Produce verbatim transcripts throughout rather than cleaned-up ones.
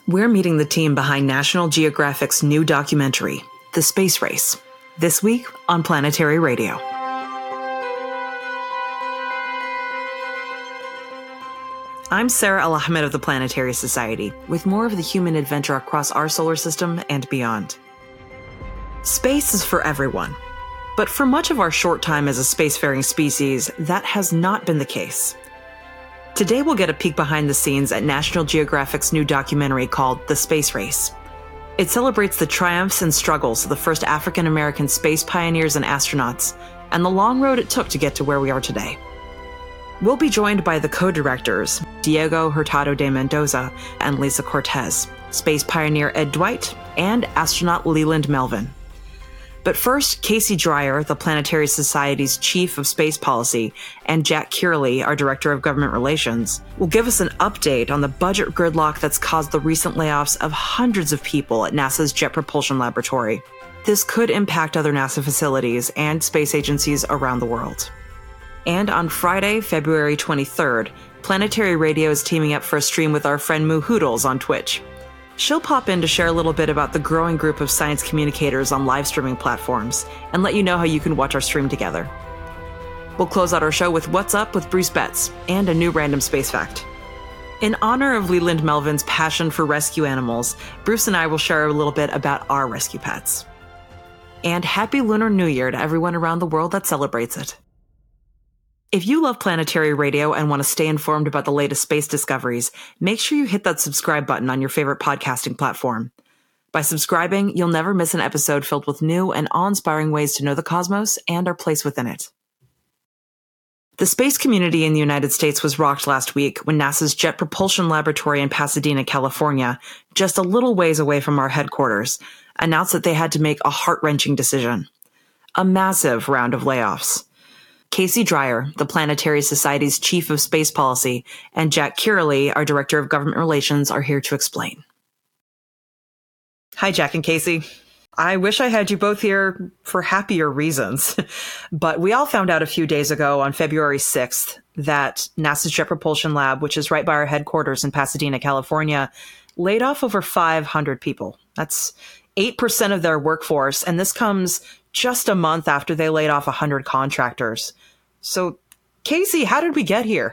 We're meeting the team behind National Geographic's new documentary, The Space Race, this week on Planetary Radio. I'm Sarah Al-Ahmed of the Planetary Society, with more of the human adventure across our solar system and beyond. Space is for everyone, but for much of our short time as a spacefaring species, that has not been the case. Today we'll get a peek behind the scenes at National Geographic's new documentary called The Space Race. It celebrates the triumphs and struggles of the first African-American space pioneers and astronauts, and the long road it took to get to where we are today. We'll be joined by the co-directors, Diego Hurtado de Mendoza and Lisa Cortez, space pioneer Ed Dwight, and astronaut Leland Melvin. But first, Casey Dreyer, the Planetary Society's Chief of Space Policy, and Jack Kierley, our Director of Government Relations, will give us an update on the budget gridlock that's caused the recent layoffs of hundreds of people at NASA's Jet Propulsion Laboratory. This could impact other NASA facilities and space agencies around the world. And on Friday, February twenty-third, Planetary Radio is teaming up for a stream with our friend Moo Hoodles on Twitch. She'll pop in to share a little bit about the growing group of science communicators on live streaming platforms and let you know how you can watch our stream together. We'll close out our show with What's Up with Bruce Betts and a new random space fact. In honor of Leland Melvin's passion for rescue animals, Bruce and I will share a little bit about our rescue pets. And Happy Lunar New Year to everyone around the world that celebrates it. If you love Planetary Radio and want to stay informed about the latest space discoveries, make sure you hit that subscribe button on your favorite podcasting platform. By subscribing, you'll never miss an episode filled with new and awe-inspiring ways to know the cosmos and our place within it. The space community in the United States was rocked last week when NASA's Jet Propulsion Laboratory in Pasadena, California, just a little ways away from our headquarters, announced that they had to make a heart-wrenching decision. A massive round of layoffs. Casey Dreyer, the Planetary Society's Chief of Space Policy, and Jack Kierley, our Director of Government Relations, are here to explain. Hi, Jack and Casey. I wish I had you both here for happier reasons, but we all found out a few days ago on February sixth that NASA's Jet Propulsion Lab, which is right by our headquarters in Pasadena, California, laid off over five hundred people. That's eight percent of their workforce, and this comes just a month after they laid off one hundred contractors. So, Casey, how did we get here?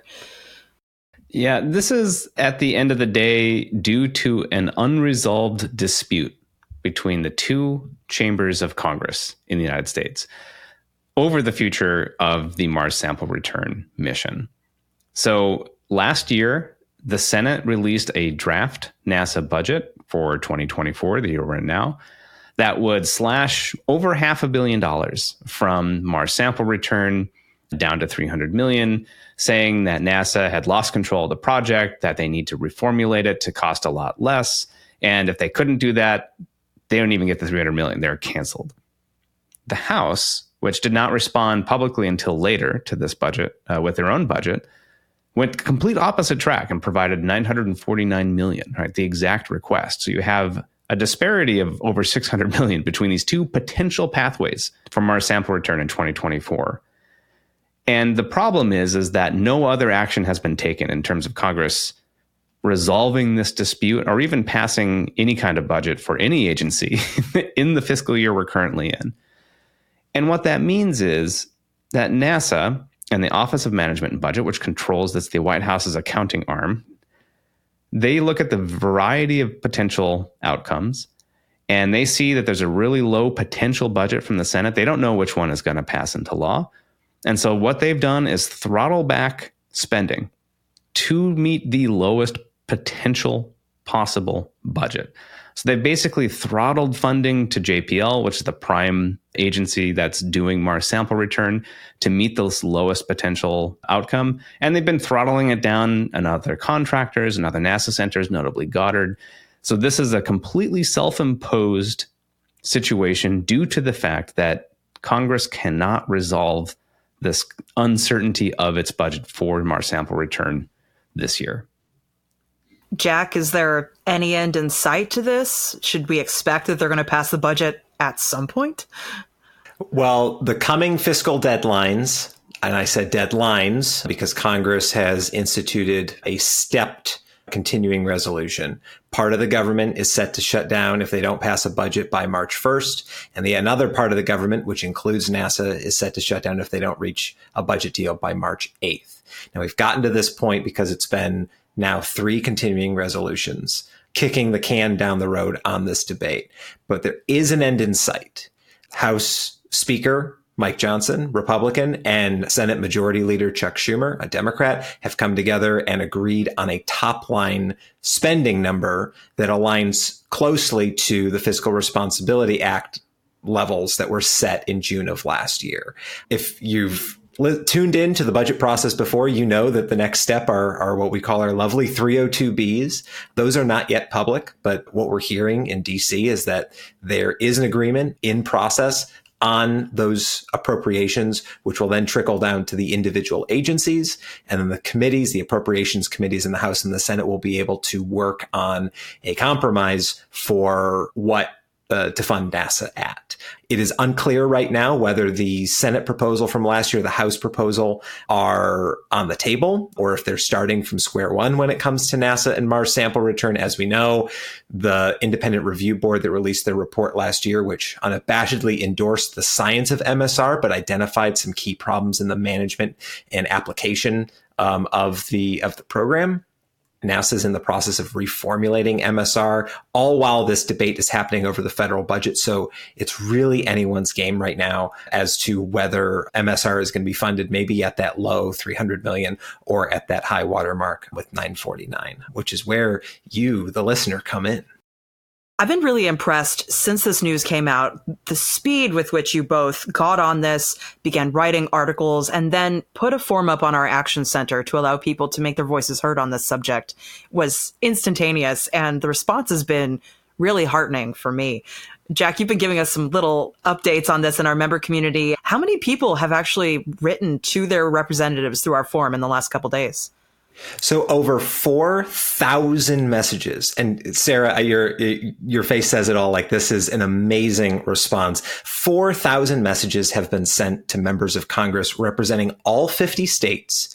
Yeah, this is, at the end of the day, due to an unresolved dispute between the two chambers of Congress in the United States over the future of the Mars sample return mission. So, last year, the Senate released a draft NASA budget for twenty twenty-four, the year we're in now, that would slash over half a billion dollars from Mars sample return down to three hundred million, saying that NASA had lost control of the project, that they need to reformulate it to cost a lot less. And if they couldn't do that, they don't even get the three hundred million. They're canceled. The House, which did not respond publicly until later to this budget uh, with their own budget, went complete opposite track and provided nine hundred forty-nine million, right? The exact request. So you have a disparity of over six hundred million between these two potential pathways for Mars sample return in twenty twenty-four. And the problem is, is that no other action has been taken in terms of Congress resolving this dispute or even passing any kind of budget for any agency in the fiscal year we're currently in. And what that means is that NASA and the Office of Management and Budget, which controls this, the White House's accounting arm, they look at the variety of potential outcomes and they see that there's a really low potential budget from the Senate. They don't know which one is going to pass into law. And so what they've done is throttle back spending to meet the lowest potential possible budget. So they basically throttled funding to J P L, which is the prime agency that's doing Mars sample return, to meet this lowest potential outcome. And they've been throttling it down on other contractors and other NASA centers, notably Goddard. So this is a completely self-imposed situation due to the fact that Congress cannot resolve this uncertainty of its budget for Mars sample return this year. Jack, is there any end in sight to this? Should we expect that they're going to pass the budget at some point? Well, the coming fiscal deadlines, and I said deadlines because Congress has instituted a stepped continuing resolution. Part of the government is set to shut down if they don't pass a budget by March first. And the another part of the government, which includes NASA, is set to shut down if they don't reach a budget deal by March eighth. Now, we've gotten to this point because it's been now three continuing resolutions kicking the can down the road on this debate. But there is an end in sight. House Speaker Mike Johnson, Republican, and Senate Majority Leader Chuck Schumer, a Democrat, have come together and agreed on a top line spending number that aligns closely to the Fiscal Responsibility Act levels that were set in June of last year. If you've tuned in to the budget process before, you know that the next step are, are what we call our lovely three oh two Bs. Those are not yet public, but what we're hearing in D C is that there is an agreement in process on those appropriations, which will then trickle down to the individual agencies. And then the committees, the appropriations committees in the House and the Senate will be able to work on a compromise for what Uh, to fund NASA at. It is unclear right now whether the Senate proposal from last year, the House proposal, are on the table or if they're starting from square one when it comes to NASA and Mars sample return. As we know, the independent review board that released their report last year, which unabashedly endorsed the science of M S R, but identified some key problems in the management and application um, of the of the program. NASA's in the process of reformulating M S R, all while this debate is happening over the federal budget. So it's really anyone's game right now as to whether M S R is going to be funded maybe at that low three hundred million or at that high watermark with nine forty-nine, which is where you, the listener, come in. I've been really impressed since this news came out, the speed with which you both got on this, began writing articles, and then put a form up on our Action Center to allow people to make their voices heard on this subject was instantaneous. And the response has been really heartening for me. Jack, you've been giving us some little updates on this in our member community. How many people have actually written to their representatives through our forum in the last couple days? So over four thousand messages. And Sarah, your your face says it all. Like, this is an amazing response. four thousand messages have been sent to members of Congress representing all fifty states,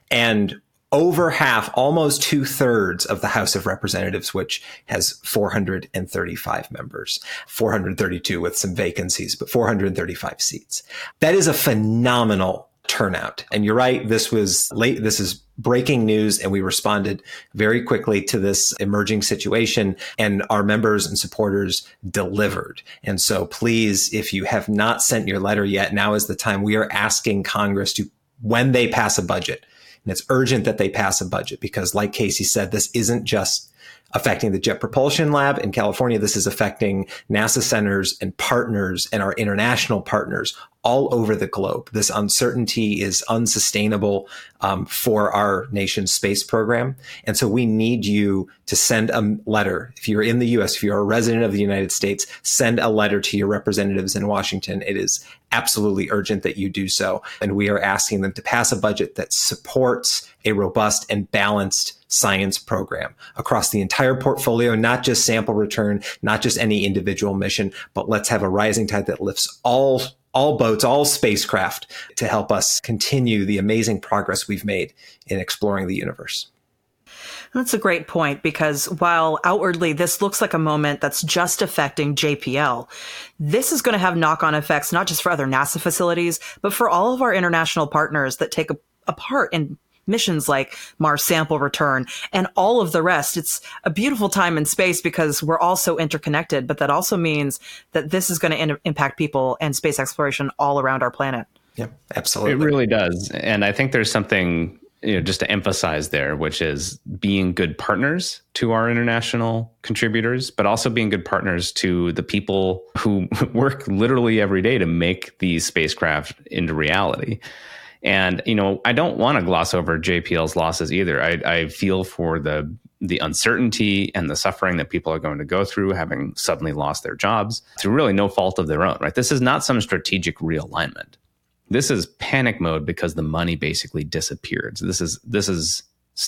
and over half, almost two thirds of the House of Representatives, which has four hundred thirty-five members, four hundred thirty-two with some vacancies, but four hundred thirty-five seats. That is a phenomenal turnout. And you're right, this was late. This is breaking news, and we responded very quickly to this emerging situation, and our members and supporters delivered. And so please, if you have not sent your letter yet, now is the time. We are asking Congress to, when they pass a budget, and it's urgent that they pass a budget, because like Casey said, this isn't just affecting the Jet Propulsion Lab in California. This is affecting NASA centers and partners and our international partners all over the globe. This uncertainty is unsustainable um, for our nation's space program. And so we need you to send a letter. If you're in the U S, if you're a resident of the United States, send a letter to your representatives in Washington. It is absolutely urgent that you do so. And we are asking them to pass a budget that supports a robust and balanced science program across the entire portfolio, not just sample return, not just any individual mission, but let's have a rising tide that lifts all all boats, all spacecraft, to help us continue the amazing progress we've made in exploring the universe. That's a great point, because while outwardly this looks like a moment that's just affecting J P L, this is going to have knock-on effects, not just for other NASA facilities, but for all of our international partners that take a, a part in missions like Mars sample return and all of the rest. It's a beautiful time in space because we're all so interconnected, but that also means that this is going to in- impact people and space exploration all around our planet. Yeah, absolutely. It really does. And I think there's something, you know, just to emphasize there, which is being good partners to our international contributors, but also being good partners to the people who work literally every day to make these spacecraft into reality. And, you know, I don't want to gloss over J P L's losses either. I, I feel for the the uncertainty and the suffering that people are going to go through, having suddenly lost their jobs through really no fault of their own, right? This is not some strategic realignment. This is panic mode because the money basically disappeared. So this is this is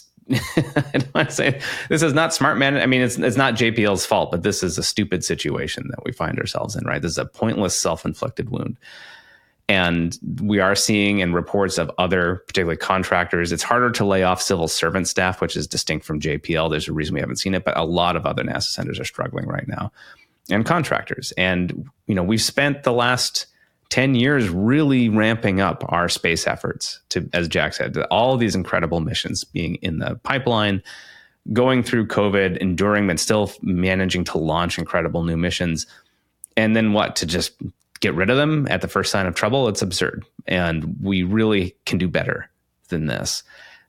I don't want to say this is not smart man. I mean, it's it's not J P L's fault, but this is a stupid situation that we find ourselves in, right? This is a pointless self-inflicted wound. And we are seeing in reports of other, particularly contractors, it's harder to lay off civil servant staff, which is distinct from J P L. There's a reason we haven't seen it, but a lot of other NASA centers are struggling right now, and contractors. And, you know, we've spent the last ten years really ramping up our space efforts to, as Jack said, to all of these incredible missions being in the pipeline, going through COVID, enduring, but still managing to launch incredible new missions. And then what, to just get rid of them at the first sign of trouble? It's absurd. And we really can do better than this.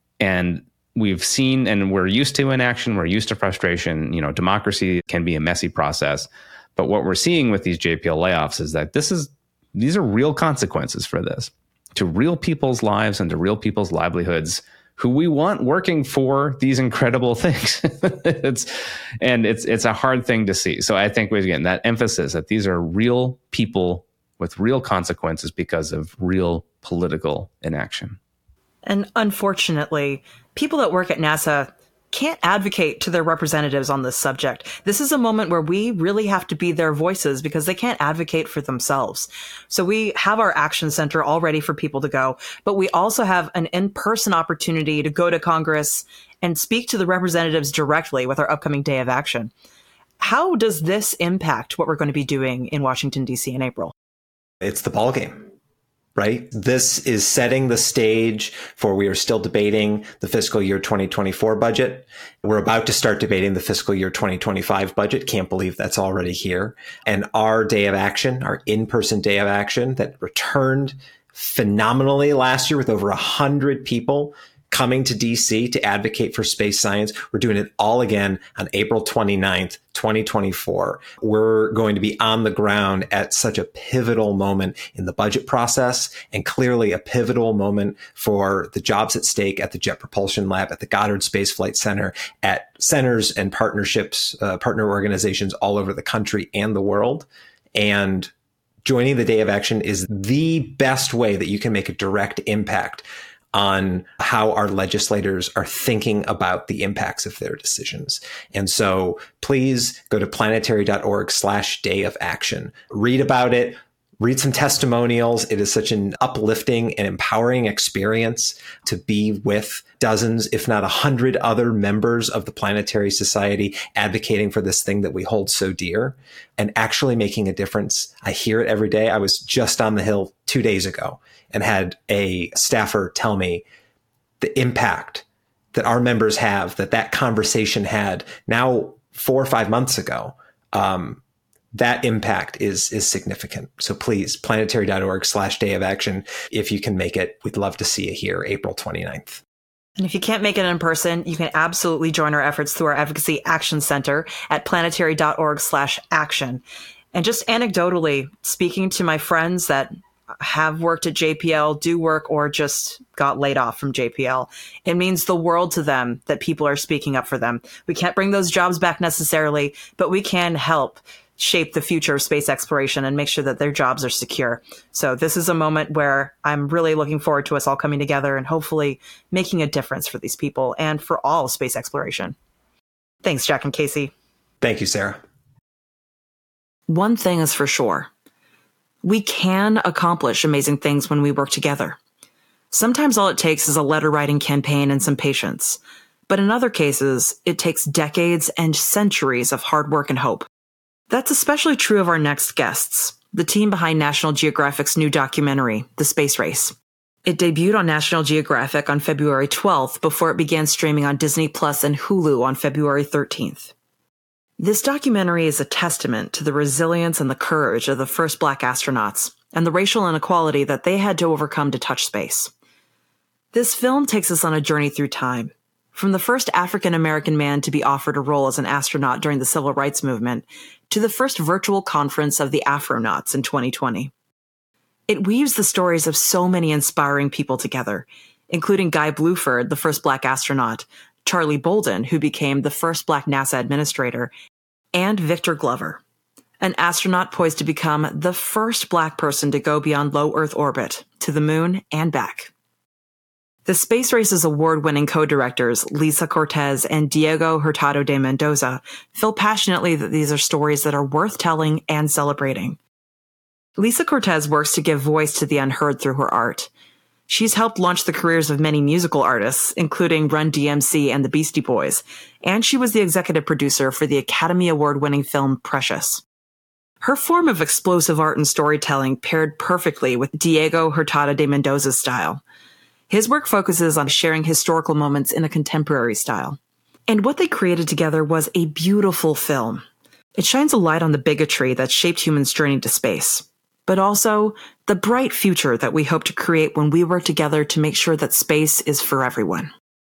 And we've seen, and we're used to inaction, we're used to frustration. You know, democracy can be a messy process. But what we're seeing with these J P L layoffs is that this is, these are real consequences for this, to real people's lives and to real people's livelihoods who we want working for these incredible things. it's, and it's, it's a hard thing to see. So I think, again, that emphasis that these are real people with real consequences because of real political inaction. And unfortunately, people that work at NASA can't advocate to their representatives on this subject. This is a moment where we really have to be their voices because they can't advocate for themselves. So we have our action center all ready for people to go, but we also have an in-person opportunity to go to Congress and speak to the representatives directly with our upcoming Day of Action. How does this impact what we're going to be doing in Washington, D C in April? It's the ballgame. Right? This is setting the stage for, we are still debating the fiscal year twenty twenty-four budget. We're about to start debating the fiscal year twenty twenty-five budget. Can't believe that's already here. And our Day of Action, our in-person Day of Action that returned phenomenally last year with over a hundred people coming to D C to advocate for space science. We're doing it all again on April twenty-ninth, twenty twenty-four. We're going to be on the ground at such a pivotal moment in the budget process, and clearly a pivotal moment for the jobs at stake at the Jet Propulsion Lab, at the Goddard Space Flight Center, at centers and partnerships, uh, partner organizations all over the country and the world. And joining the Day of Action is the best way that you can make a direct impact on how our legislators are thinking about the impacts of their decisions. And so please go to planetary.org slash day of action. Read about it. Read some testimonials. It is such an uplifting and empowering experience to be with dozens, if not a hundred other members of the Planetary Society advocating for this thing that we hold so dear and actually making a difference. I hear it every day. I was just on the Hill two days ago and had a staffer tell me the impact that our members have, that that conversation had now four or five months ago. Um, that impact is is significant. So please, planetary.org slash day of action. If you can make it, we'd love to see you here April twenty-ninth. And if you can't make it in person, you can absolutely join our efforts through our Advocacy Action Center at planetary.org slash action. And just anecdotally, speaking to my friends that have worked at J P L, do work, or just got laid off from J P L, it means the world to them that people are speaking up for them. We can't bring those jobs back necessarily, but we can help shape the future of space exploration and make sure that their jobs are secure. So this is a moment where I'm really looking forward to us all coming together and hopefully making a difference for these people and for all space exploration. Thanks, Jack and Casey. Thank you, Sarah. One thing is for sure. We can accomplish amazing things when we work together. Sometimes all it takes is a letter writing campaign and some patience. But in other cases, it takes decades and centuries of hard work and hope. That's especially true of our next guests, the team behind National Geographic's new documentary, The Space Race. It debuted on National Geographic on February twelfth before it began streaming on Disney Plus and Hulu on February thirteenth. This documentary is a testament to the resilience and the courage of the first Black astronauts and the racial inequality that they had to overcome to touch space. This film takes us on a journey through time, from the first African-American man to be offered a role as an astronaut during the Civil Rights Movement to the first virtual conference of the Afronauts in twenty twenty. It weaves the stories of so many inspiring people together, including Guy Bluford, the first Black astronaut, Charlie Bolden, who became the first Black NASA administrator, and Victor Glover, an astronaut poised to become the first Black person to go beyond low Earth orbit, to the moon and back. The Space Race's award-winning co-directors, Lisa Cortez and Diego Hurtado de Mendoza, feel passionately that these are stories that are worth telling and celebrating. Lisa Cortez works to give voice to the unheard through her art. She's helped launch the careers of many musical artists, including Run D M C and the Beastie Boys, and she was the executive producer for the Academy Award-winning film Precious. Her form of explosive art and storytelling paired perfectly with Diego Hurtado de Mendoza's style. His work focuses on sharing historical moments in a contemporary style. And what they created together was a beautiful film. It shines a light on the bigotry that shaped humans' journey to space, but also the bright future that we hope to create when we work together to make sure that space is for everyone.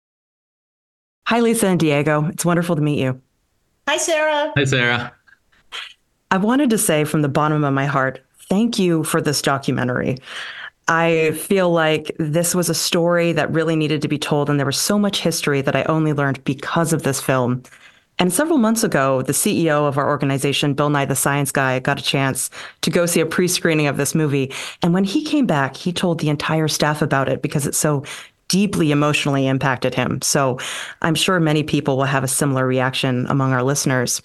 Hi, Lisa and Diego. It's wonderful to meet you. Hi, Sarah. Hi, Sarah. I wanted to say from the bottom of my heart, thank you for this documentary. I feel like this was a story that really needed to be told, and there was so much history that I only learned because of this film. And several months ago, the C E O of our organization, Bill Nye the Science Guy, got a chance to go see a pre-screening of this movie. And when he came back, he told the entire staff about it because it so deeply emotionally impacted him. So I'm sure many people will have a similar reaction among our listeners.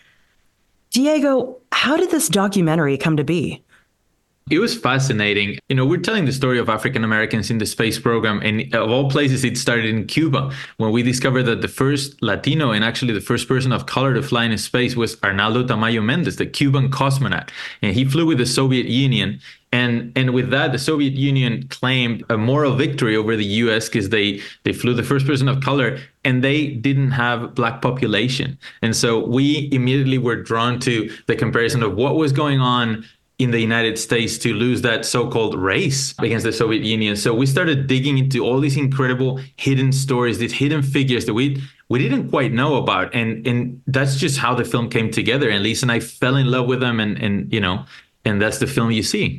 Diego, how did this documentary come to be? It was fascinating. You know, we're telling the story of African Americans in the space program. And of all places, it started in Cuba when we discovered that the first Latino and actually the first person of color to fly in space was Arnaldo Tamayo Mendez, the Cuban cosmonaut. And he flew with the Soviet Union. And and with that, the Soviet Union claimed a moral victory over the U S because they, they flew the first person of color and they didn't have black population. And so we immediately were drawn to the comparison of what was going on in the United States to lose that so-called race against the Soviet Union. So we started digging into all these incredible hidden stories, these hidden figures that we we didn't quite know about. And and that's just how the film came together. And Lisa and I fell in love with them. And, and you know, and that's the film you see.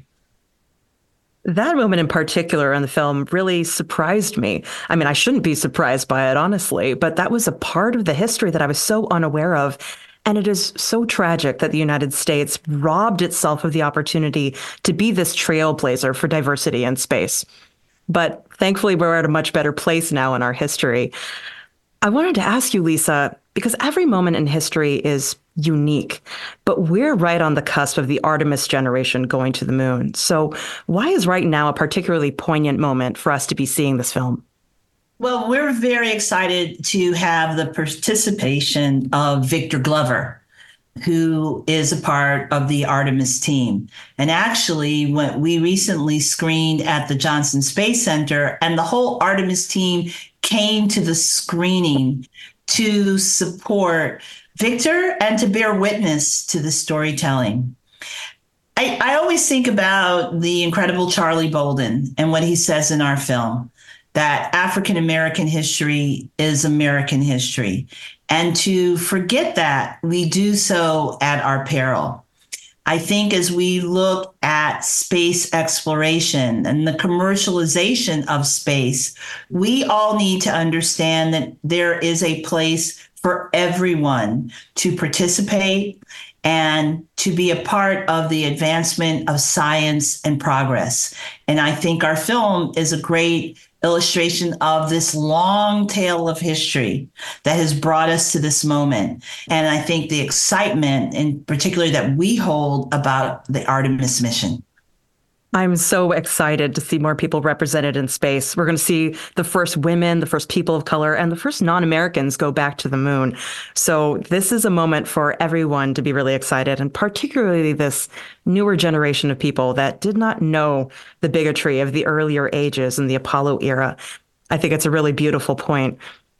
That moment in particular in the film really surprised me. I mean, I shouldn't be surprised by it, honestly, but that was a part of the history that I was so unaware of. And it is so tragic that the United States robbed itself of the opportunity to be this trailblazer for diversity in space. But thankfully, we're at a much better place now in our history. I wanted to ask you, Lisa, because every moment in history is unique, but we're right on the cusp of the Artemis generation going to the moon. So why is right now a particularly poignant moment for us to be seeing this film? Well, we're very excited to have the participation of Victor Glover, who is a part of the Artemis team. And actually, when we recently screened at the Johnson Space Center, and the whole Artemis team came to the screening to support Victor and to bear witness to the storytelling. I, I always think about the incredible Charlie Bolden and what he says in our film, that African-American history is American history. And to forget that, we do so at our peril. I think as we look at space exploration and the commercialization of space, we all need to understand that there is a place for everyone to participate and to be a part of the advancement of science and progress. And I think our film is a great illustration of this long tale of history that has brought us to this moment. And I think the excitement in particular that we hold about the Artemis mission. I'm so excited to see more people represented in space. We're going to see the first women, the first people of color, and the first non-Americans go back to the moon. So this is a moment for everyone to be really excited, and particularly this newer generation of people that did not know the bigotry of the earlier ages in the Apollo era. I think it's a really beautiful point.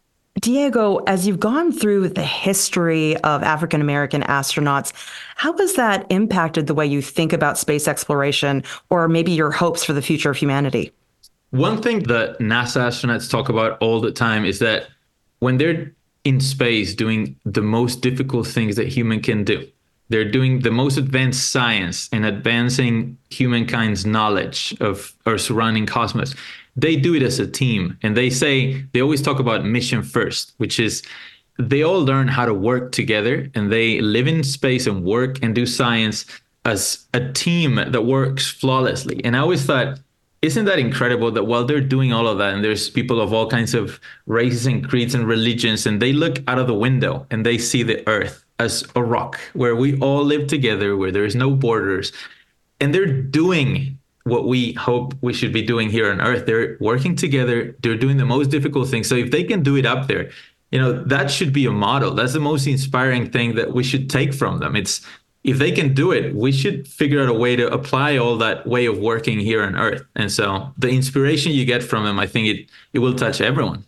Diego, as you've gone through the history of African-American astronauts, how has that impacted the way you think about space exploration or maybe your hopes for the future of humanity? One thing that NASA astronauts talk about all the time is that when they're in space doing the most difficult things that human can do, they're doing the most advanced science and advancing humankind's knowledge of our surrounding cosmos. They do it as a team. And they say, they always talk about mission first, which is they all learn how to work together and they live in space and work and do science as a team that works flawlessly. And I always thought, isn't that incredible that while they're doing all of that, and there's people of all kinds of races and creeds and religions, and they look out of the window and they see the Earth as a rock where we all live together, where there's no borders. and they're doing what we hope we should be doing here on Earth. They're working together. They're doing the most difficult things. So if they can do it up there, you know, that should be a model. That's the most inspiring thing that we should take from them. It's if they can do it, we should figure out a way to apply all that way of working here on Earth. And so the inspiration you get from them, I think it it will touch everyone.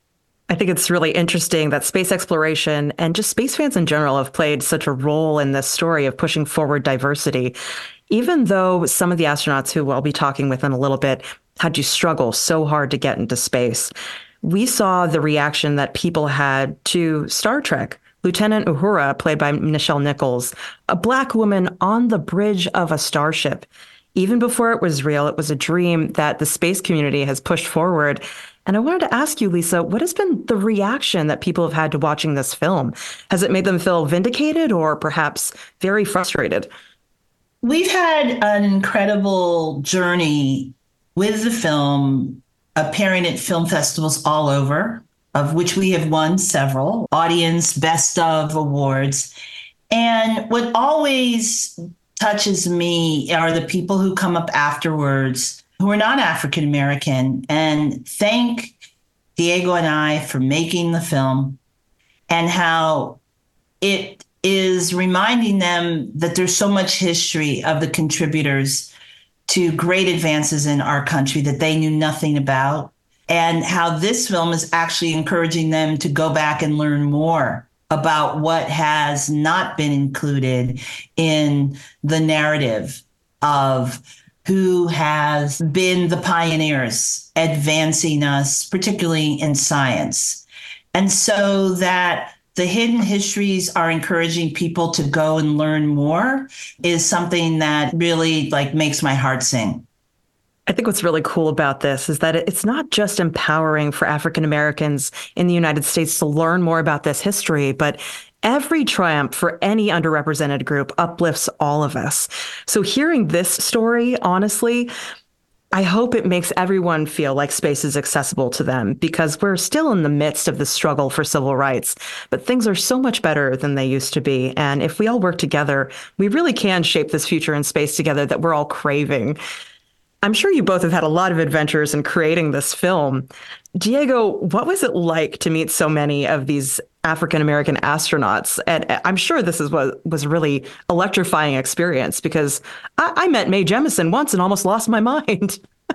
I think it's really interesting that space exploration and just space fans in general have played such a role in this story of pushing forward diversity, even though some of the astronauts who I'll be talking with in a little bit had to struggle so hard to get into space. We saw the reaction that people had to Star Trek. Lieutenant Uhura, played by Nichelle Nichols, a Black woman on the bridge of a starship. Even before it was real, it was a dream that the space community has pushed forward. And I wanted to ask you, Lisa, what has been the reaction that people have had to watching this film? Has it made them feel vindicated or perhaps very frustrated? We've had an incredible journey with the film, appearing at film festivals all over, of which we have won several, audience best of awards. And what always touches me are the people who come up afterwards who are not African American and thank Diego and I for making the film, and how it is reminding them that there's so much history of the contributors to great advances in our country that they knew nothing about, and how this film is actually encouraging them to go back and learn more about what has not been included in the narrative of who has been the pioneers advancing us, particularly in science. And so that the hidden histories are encouraging people to go and learn more is something that really like makes my heart sing. I think what's really cool about this is that it's not just empowering for African Americans in the United States to learn more about this history, but every triumph for any underrepresented group uplifts all of us. So hearing this story, honestly, I hope it makes everyone feel like space is accessible to them, because we're still in the midst of the struggle for civil rights, but things are so much better than they used to be. And if we all work together, we really can shape this future in space together that we're all craving. I'm sure you both have had a lot of adventures in creating this film. Diego, what was it like to meet so many of these African-American astronauts? And I'm sure this is what was a really electrifying experience, because I, I met Mae Jemison once and almost lost my mind.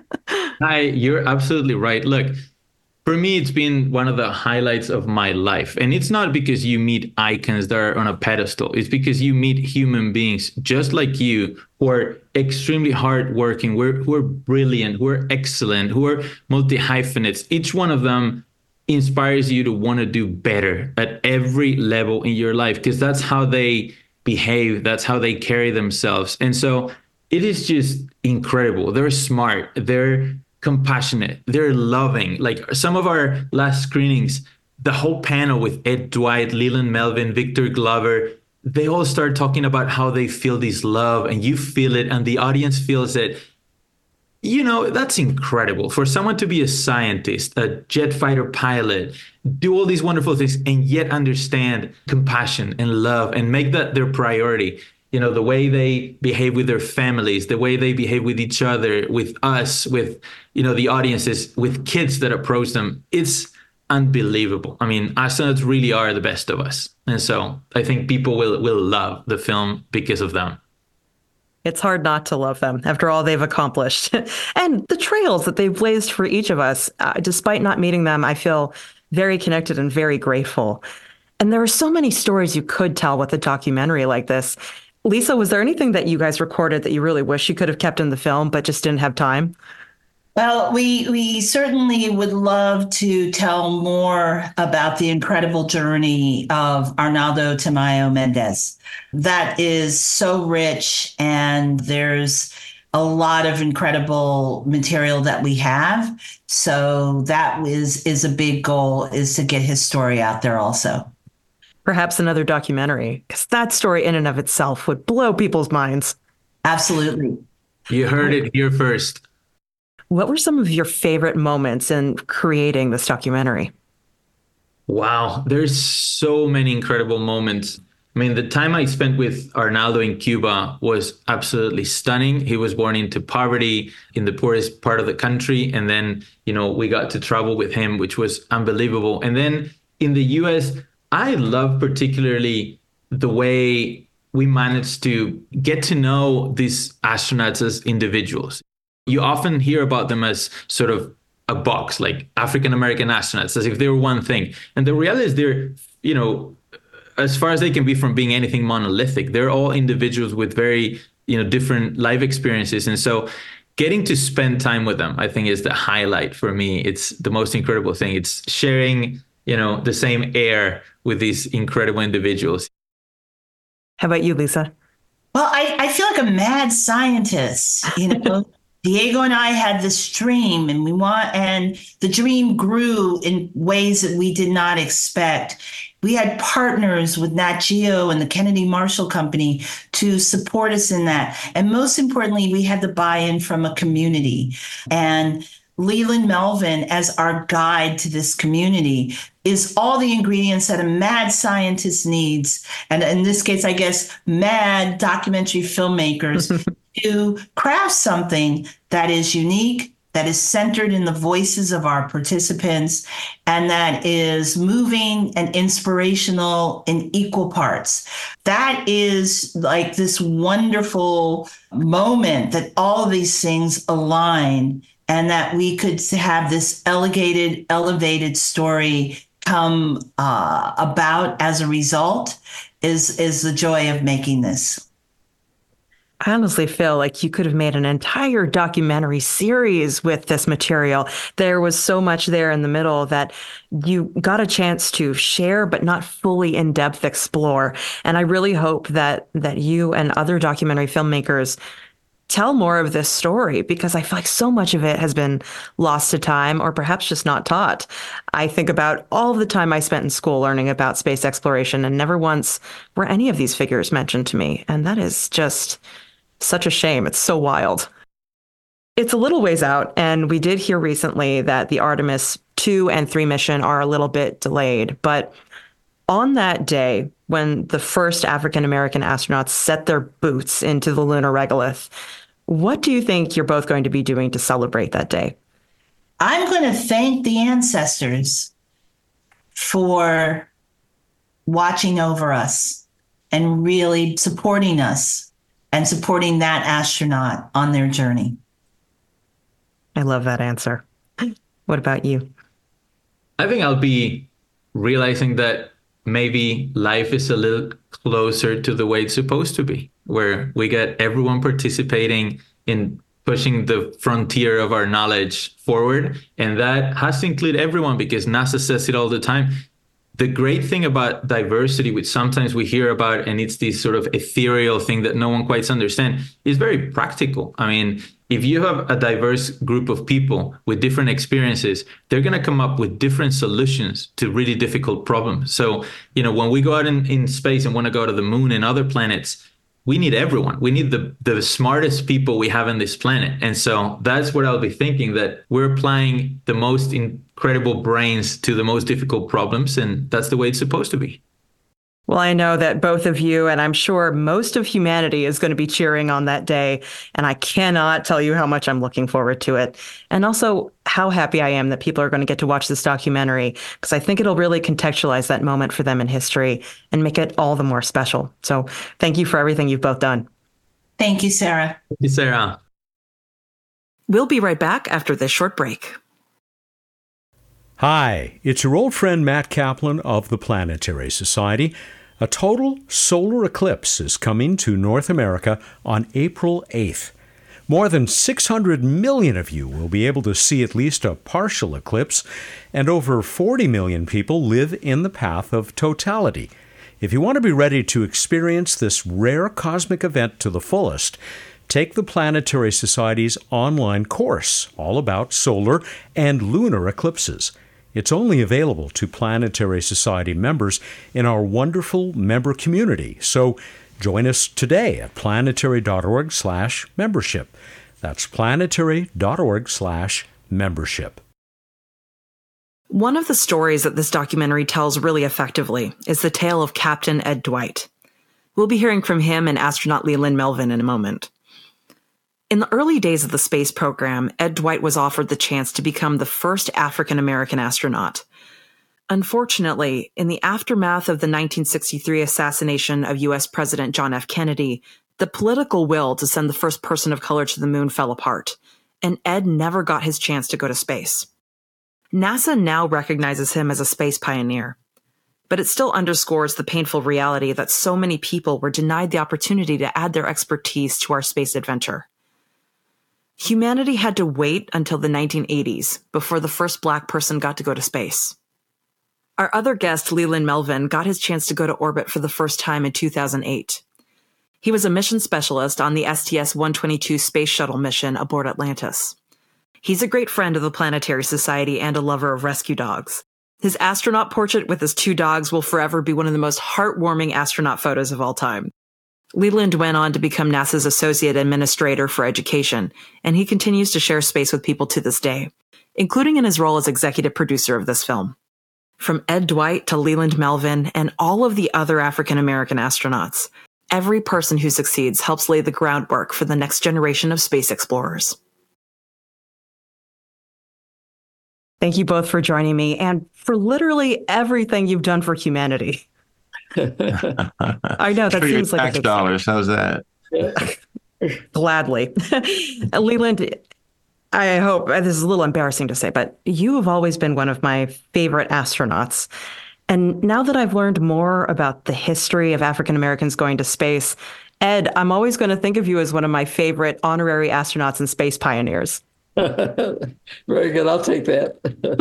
Hi, you're absolutely right. Look, for me, it's been one of the highlights of my life. And it's not because you meet icons that are on a pedestal. It's because you meet human beings just like you, who are extremely hardworking, who are brilliant, who are excellent, who are multi-hyphenates. Each one of them inspires you to want to do better at every level in your life, because that's how they behave. That's how they carry themselves. And so it is just incredible. They're smart. They're compassionate. They're loving. Like some of our last screenings, the whole panel with Ed Dwight, Leland Melvin, Victor Glover, they all start talking about how they feel this love, and you feel it, and the audience feels it. You know, that's incredible. For someone to be a scientist, a jet fighter pilot, do all these wonderful things, and yet understand compassion and love and make that their priority. You know, the way they behave with their families, the way they behave with each other, with us, with, you know, the audiences, with kids that approach them. It's unbelievable. I mean, astronauts really are the best of us. And so I think people will, will love the film because of them. It's hard not to love them after all they've accomplished and the trails that they've blazed for each of us. Uh, despite not meeting them, I feel very connected and very grateful. And there are so many stories you could tell with a documentary like this. Lisa, was there anything that you guys recorded that you really wish you could have kept in the film, but just didn't have time? Well, we we certainly would love to tell more about the incredible journey of Arnaldo Tamayo Mendez. That is so rich, and there's a lot of incredible material that we have. So that is, is a big goal, is to get his story out there also. Perhaps another documentary, because that story in and of itself would blow people's minds. Absolutely. You heard it here first. What were some of your favorite moments in creating this documentary? Wow, there's so many incredible moments. I mean, the time I spent with Arnaldo in Cuba was absolutely stunning. He was born into poverty in the poorest part of the country. And then, you know, we got to travel with him, which was unbelievable. And then in the U S, I love particularly the way we managed to get to know these astronauts as individuals. You often hear about them as sort of a box, like African-American astronauts, as if they were one thing. And the reality is they're, you know, as far as they can be from being anything monolithic, they're all individuals with very, you know, different life experiences. And so getting to spend time with them, I think, is the highlight for me. It's the most incredible thing. It's sharing, you know, the same air with these incredible individuals. How about you, Lisa? Well, I, I feel like a mad scientist, you know. Diego and I had this dream, and we want, and the dream grew in ways that we did not expect. We had partners with Nat Geo and the Kennedy Marshall Company to support us in that. And most importantly, we had the buy-in from a community. And Leland Melvin, as our guide to this community, is all the ingredients that a mad scientist needs. And in this case, I guess, mad documentary filmmakers to craft something that is unique, that is centered in the voices of our participants, and that is moving and inspirational in equal parts. That is like this wonderful moment that all of these things align, and that we could have this elevated, elevated story come uh, about as a result is, is the joy of making this. I honestly feel like you could have made an entire documentary series with this material. There was so much there in the middle that you got a chance to share, but not fully in depth explore. And I really hope that that you and other documentary filmmakers tell more of this story, because I feel like so much of it has been lost to time, or perhaps just not taught. I think about all the time I spent in school learning about space exploration, and never once were any of these figures mentioned to me. And that is just such a shame. It's so wild. It's a little ways out, and we did hear recently that the Artemis two and three mission are a little bit delayed. But on that day, when the first African-American astronauts set their boots into the lunar regolith, what do you think you're both going to be doing to celebrate that day? I'm going to thank the ancestors for watching over us and really supporting us and supporting that astronaut on their journey. I love that answer. What about you? I think I'll be realizing that maybe life is a little closer to the way it's supposed to be, where we get everyone participating in pushing the frontier of our knowledge forward. And that has to include everyone, because NASA says it all the time. The great thing about diversity, which sometimes we hear about, and it's this sort of ethereal thing that no one quite understands, is very practical. I mean, if you have a diverse group of people with different experiences, they're going to come up with different solutions to really difficult problems. So, you know, when we go out in, in space and want to go to the moon and other planets, we need everyone. We need the, the smartest people we have on this planet. And so that's what I'll be thinking, that we're applying the most incredible brains to the most difficult problems. And that's the way it's supposed to be. Well, I know that both of you, and I'm sure most of humanity, is going to be cheering on that day. And I cannot tell you how much I'm looking forward to it. And also how happy I am that people are going to get to watch this documentary, because I think it'll really contextualize that moment for them in history and make it all the more special. So thank you for everything you've both done. Thank you, Sarah. Thank you, Sarah. We'll be right back after this short break. Hi, it's your old friend Matt Kaplan of the Planetary Society. A total solar eclipse is coming to North America on April eighth. More than six hundred million of you will be able to see at least a partial eclipse, and over forty million people live in the path of totality. If you want to be ready to experience this rare cosmic event to the fullest, take the Planetary Society's online course all about solar and lunar eclipses. It's only available to Planetary Society members in our wonderful member community. So join us today at planetary.org slash membership. That's planetary.org slash membership. One of the stories that this documentary tells really effectively is the tale of Captain Ed Dwight. We'll be hearing from him and astronaut Leland Melvin in a moment. In the early days of the space program, Ed Dwight was offered the chance to become the first African-American astronaut. Unfortunately, in the aftermath of the nineteen sixty-three assassination of U S President John F. Kennedy, the political will to send the first person of color to the moon fell apart, and Ed never got his chance to go to space. NASA now recognizes him as a space pioneer, but it still underscores the painful reality that so many people were denied the opportunity to add their expertise to our space adventure. Humanity had to wait until the nineteen eighties before the first Black person got to go to space. Our other guest, Leland Melvin, got his chance to go to orbit for the first time in two thousand eight. He was a mission specialist on the S T S one twenty-two space shuttle mission aboard Atlantis. He's a great friend of the Planetary Society and a lover of rescue dogs. His astronaut portrait with his two dogs will forever be one of the most heartwarming astronaut photos of all time. Leland went on to become NASA's Associate Administrator for Education, and he continues to share space with people to this day, including in his role as executive producer of this film. From Ed Dwight to Leland Melvin and all of the other African-American astronauts, every person who succeeds helps lay the groundwork for the next generation of space explorers. Thank you both for joining me and for literally everything you've done for humanity. I know that for seems your like tax a big dollars. How's that? Gladly. Leland, I hope this is a little embarrassing to say, but you have always been one of my favorite astronauts. And now that I've learned more about the history of African Americans going to space, Ed, I'm always going to think of you as one of my favorite honorary astronauts and space pioneers. Very good. I'll take that.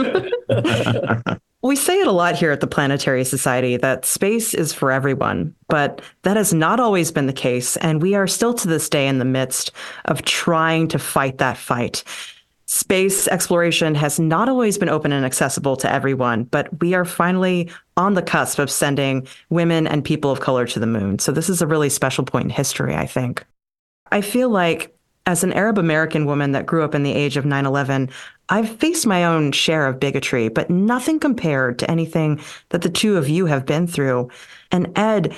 We say it a lot here at the Planetary Society that space is for everyone, but that has not always been the case, and we are still to this day in the midst of trying to fight that fight. Space exploration has not always been open and accessible to everyone, but we are finally on the cusp of sending women and people of color to the moon. So this is a really special point in history, I think. I feel like as an Arab American woman that grew up in the age of nine eleven, I've faced my own share of bigotry, but nothing compared to anything that the two of you have been through. And Ed,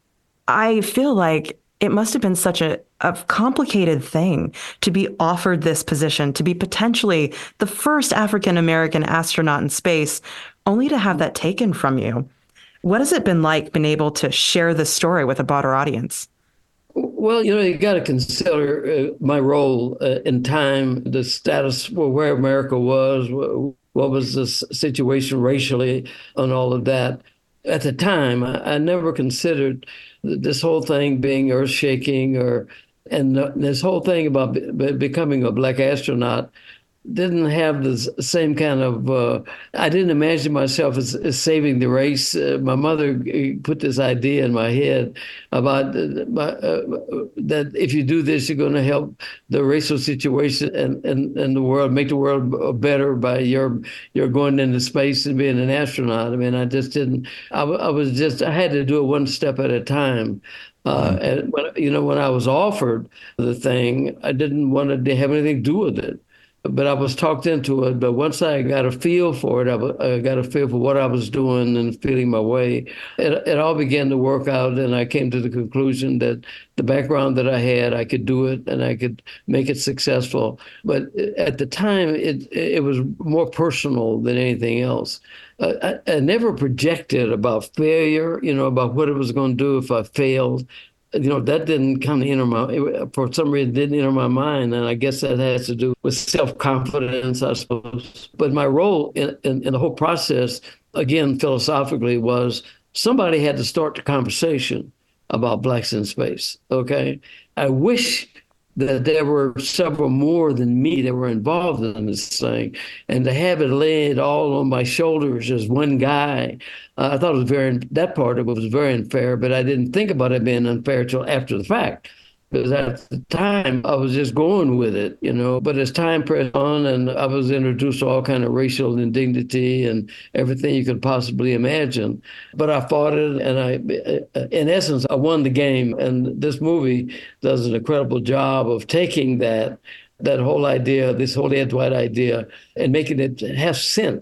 I feel like it must have been such a, a complicated thing to be offered this position, to be potentially the first African American astronaut in space, only to have that taken from you. What has it been like being able to share this story with a broader audience? Well, you know, you got to consider uh, my role uh, in time, the status, well, where America was, what was the situation racially, and all of that. At the time, I, I never considered this whole thing being earth-shaking, or and this whole thing about be, becoming a Black astronaut didn't have the same kind of, uh, I didn't imagine myself as, as saving the race. Uh, my mother put this idea in my head about uh, my, uh, that if you do this, you're going to help the racial situation and, and, and the world, make the world better by your, your going into space and being an astronaut. I mean, I just didn't, I, I was just, I had to do it one step at a time. Uh, and when, you know, when I was offered the thing, I didn't want to have anything to do with it. But I was talked into it. But once I got a feel for it, I, I got a feel for what I was doing and feeling my way. It, it all began to work out, and I came to the conclusion that the background that I had, I could do it and I could make it successful. But at the time, it it was more personal than anything else. Uh, I, I never projected about failure, you know, about what it was going to do if I failed. You know, that didn't come to enter my, for some reason, didn't enter my mind. And I guess that has to do with self-confidence, I suppose. But my role in, in, in the whole process, again, philosophically, was somebody had to start the conversation about Blacks in space, okay? I wish that there were several more than me that were involved in this thing. And to have it laid all on my shoulders as one guy, uh, I thought it was very, that part of it was very unfair, but I didn't think about it being unfair till after the fact. Because at the time, I was just going with it, you know. But as time pressed on and I was introduced to all kind of racial indignity and everything you could possibly imagine. But I fought it, and I, in essence, I won the game. And this movie does an incredible job of taking that, that whole idea, this whole Ed Dwight idea, and making it have sense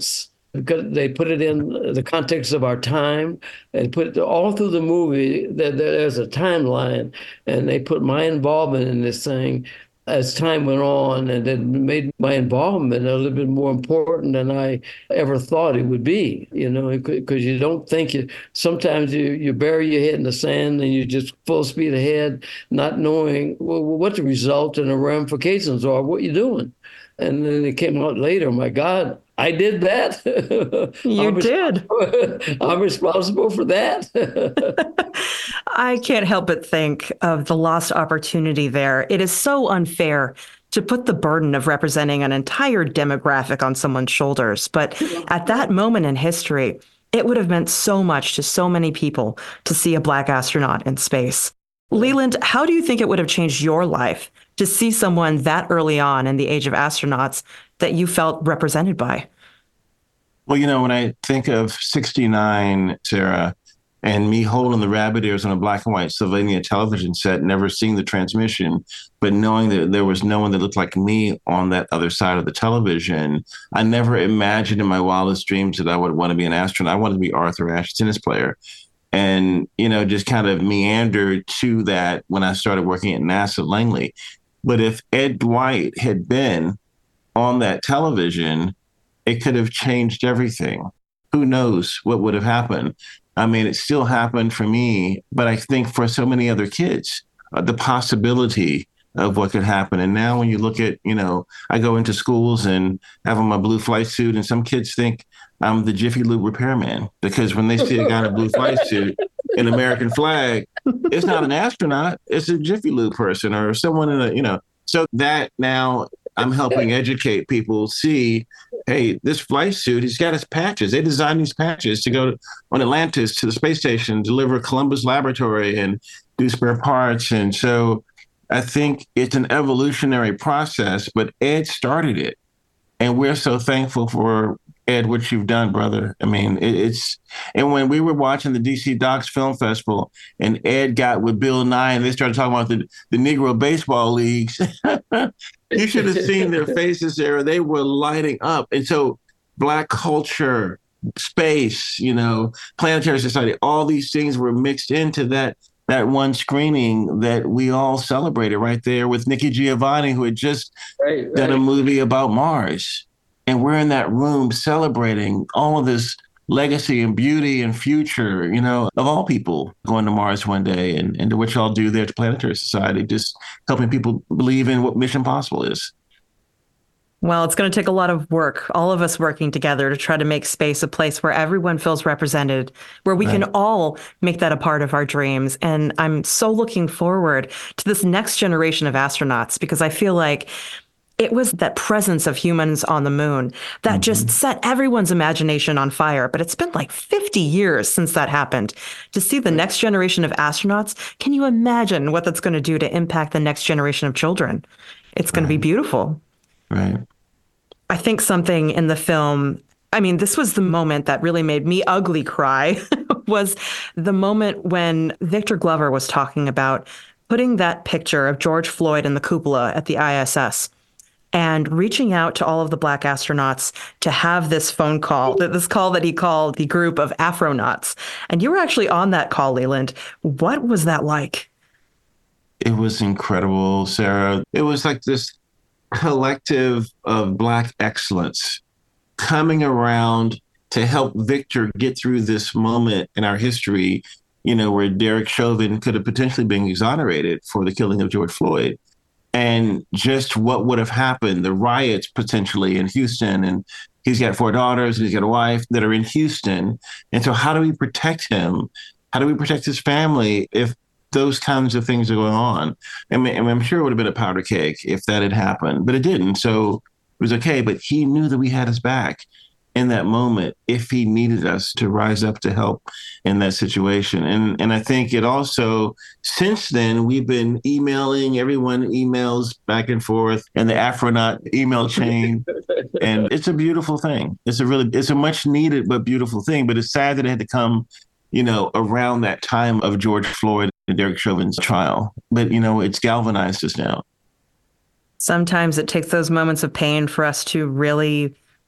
because they put it in the context of our time. They put it all through the movie. There's a timeline, and they put my involvement in this thing as time went on, and it made my involvement a little bit more important than I ever thought it would be, you know, because you don't think you, sometimes you, you bury your head in the sand and you just full speed ahead, not knowing well, what the result and the ramifications are, what you're doing. And then it came out later, my God, I did that. You I'm did. I'm responsible for that. I can't help but think of the lost opportunity there. It is so unfair to put the burden of representing an entire demographic on someone's shoulders. But at that moment in history, it would have meant so much to so many people to see a Black astronaut in space. Leland, how do you think it would have changed your life to see someone that early on in the age of astronauts that you felt represented by? Well, you know, when I think of sixty-nine, Sarah, and me holding the rabbit ears on a black and white Sylvania television set, never seeing the transmission, but knowing that there was no one that looked like me on that other side of the television, I never imagined in my wildest dreams that I would want to be an astronaut. I wanted to be Arthur Ashe, tennis player. And, you know, just kind of meandered to that when I started working at NASA Langley. But if Ed Dwight had been on that television, it could have changed everything. Who knows what would have happened? I mean, it still happened for me, but I think for so many other kids, uh, the possibility of what could happen. And now when you look at, you know, I go into schools and have on my blue flight suit, and some kids think I'm the Jiffy Lube repairman, because when they see a guy in a blue flight suit, an American flag, it's not an astronaut, it's a Jiffy Lube person or someone in a, you know, so that now I'm helping educate people see, hey, this flight suit, he's got his patches. They designed these patches to go to, on Atlantis to the space station, deliver Columbus Laboratory and do spare parts. And so I think it's an evolutionary process, but Ed started it. And we're so thankful for Ed, what you've done, brother. I mean, it, it's, and when we were watching the D C Docs Film Festival and Ed got with Bill Nye and they started talking about the, the Negro baseball leagues, you should have seen their faces there. They were lighting up. And so Black culture, space, you know, Planetary Society, all these things were mixed into that that one screening that we all celebrated right there with Nikki Giovanni, who had just right, right. done a movie about Mars. And we're in that room celebrating all of this legacy and beauty and future, you know, of all people going to Mars one day, and, and to what y'all do there to Planetary Society, just helping people believe in what Mission Possible is. Well, it's going to take a lot of work, all of us working together to try to make space a place where everyone feels represented, where we right. can all make that a part of our dreams. And I'm so looking forward to this next generation of astronauts, because I feel like it was that presence of humans on the moon that mm-hmm. just set everyone's imagination on fire. But it's been like fifty years since that happened. To see the next generation of astronauts, can you imagine what that's going to do to impact the next generation of children? It's going right. to be beautiful. Right. I think something in the film, I mean, this was the moment that really made me ugly cry, was the moment when Victor Glover was talking about putting that picture of George Floyd in the cupola at the I S S and reaching out to all of the Black astronauts to have this phone call, this call that he called the group of Afronauts. And you were actually on that call, Leland. What was that like? It was incredible, Sarah. It was like this collective of Black excellence coming around to help Victor get through this moment in our history, you know, where Derek Chauvin could have potentially been exonerated for the killing of George Floyd. And just what would have happened, the riots potentially in Houston, and he's got four daughters and he's got a wife that are in Houston. And so how do we protect him? How do we protect his family if those kinds of things are going on? I mean, I'm sure it would have been a powder keg if that had happened, but it didn't. So it was okay. But he knew that we had his back in that moment if he needed us to rise up to help in that situation. And and I think it also, since then, we've been emailing, everyone emails back and forth, and the Afronaut email chain. And it's a beautiful thing. It's a really, it's a much needed but beautiful thing. But it's sad that it had to come, you know, around that time of George Floyd and Derek Chauvin's trial. But, you know, it's galvanized us now. Sometimes it takes those moments of pain for us to really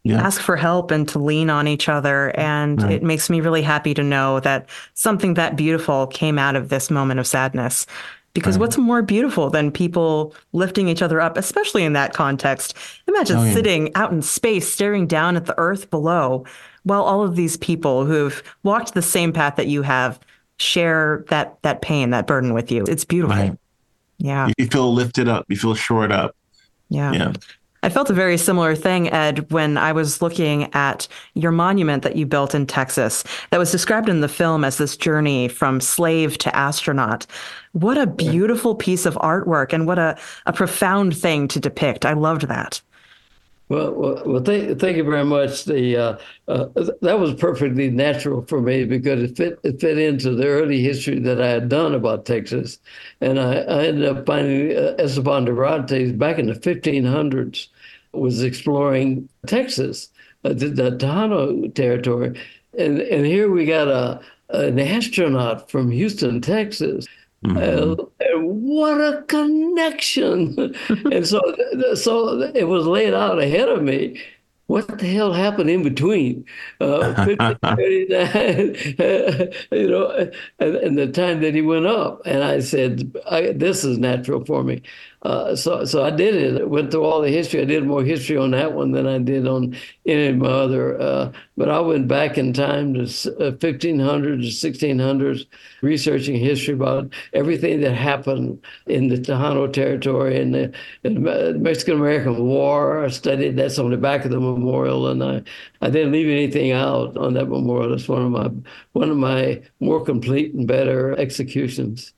yeah. ask for help and to lean on each other. And right. it makes me really happy to know that something that beautiful came out of this moment of sadness. Because right. what's more beautiful than people lifting each other up, especially in that context? Imagine oh, yeah. sitting out in space, staring down at the earth below, while all of these people who've walked the same path that you have share that that pain, that burden with you. It's beautiful. Right. Yeah. You feel lifted up. You feel shored up. Yeah. yeah. I felt a very similar thing, Ed, when I was looking at your monument that you built in Texas that was described in the film as this journey from slave to astronaut. What a beautiful piece of artwork and what a, a profound thing to depict. I loved that. Well, well, well thank, thank you very much. The uh, uh, that was perfectly natural for me because it fit it fit into the early history that I had done about Texas, and I, I ended up finding uh, Esteban Durantes back in the fifteen hundreds was exploring Texas, uh, the, the Tejano territory, and and here we got a an astronaut from Houston, Texas. Mm-hmm. Uh, and what a connection. And so so it was laid out ahead of me. What the hell happened in between? Uh, fifty, thirty-nine, you know, and, and the time that he went up. And I said, I, this is natural for me. Uh, so so I did it. I went through all the history. I did more history on that one than I did on any of my other. Uh, but I went back in time to fifteen hundreds to sixteen hundreds, researching history about everything that happened in the Tejano territory and the, the Mexican-American War. I studied that's on the back of the memorial, and I, I didn't leave anything out on that memorial. It's one of my one of my more complete and better executions.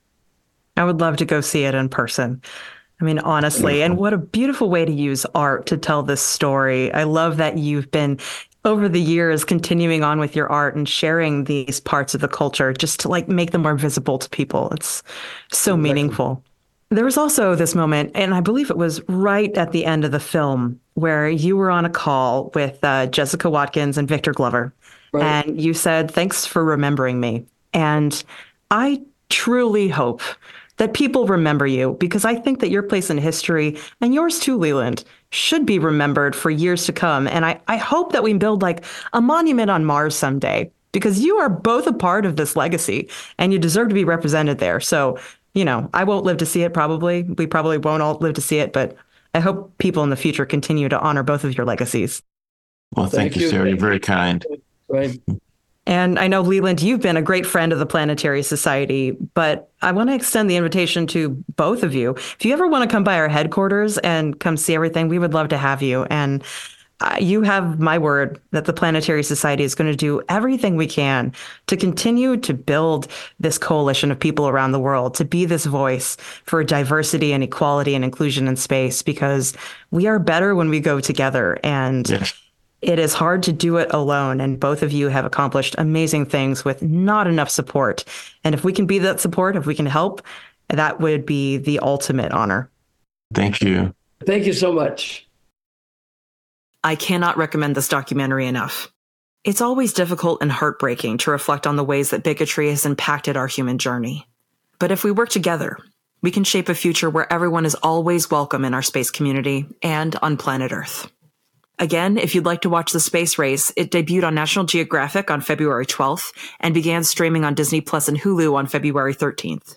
I would love to go see it in person. I mean, honestly, and what a beautiful way to use art to tell this story. I love that you've been, over the years, continuing on with your art and sharing these parts of the culture just to like make them more visible to people. It's so exactly. meaningful. There was also this moment, and I believe it was right at the end of the film, where you were on a call with uh, Jessica Watkins and Victor Glover. Right. And you said, thanks for remembering me. And I truly hope that people remember you, because I think that your place in history, and yours too, Leland, should be remembered for years to come. And I, I hope that we build like a monument on Mars someday, because you are both a part of this legacy and you deserve to be represented there. So, you know, I won't live to see it probably. We probably won't all live to see it, but I hope people in the future continue to honor both of your legacies. Well, thank, thank you, Sarah. You're very kind. Right. And I know, Leland, you've been a great friend of the Planetary Society, but I want to extend the invitation to both of you. If you ever want to come by our headquarters and come see everything, we would love to have you. And uh, you have my word that the Planetary Society is going to do everything we can to continue to build this coalition of people around the world, to be this voice for diversity and equality and inclusion in space, because we are better when we go together. And yes. It is hard to do it alone, and both of you have accomplished amazing things with not enough support. And if we can be that support, if we can help, that would be the ultimate honor. Thank you. Thank you so much. I cannot recommend this documentary enough. It's always difficult and heartbreaking to reflect on the ways that bigotry has impacted our human journey. But if we work together, we can shape a future where everyone is always welcome in our space community and on planet Earth. Again, if you'd like to watch The Space Race, it debuted on National Geographic on February twelfth and began streaming on Disney Plus and Hulu on February thirteenth.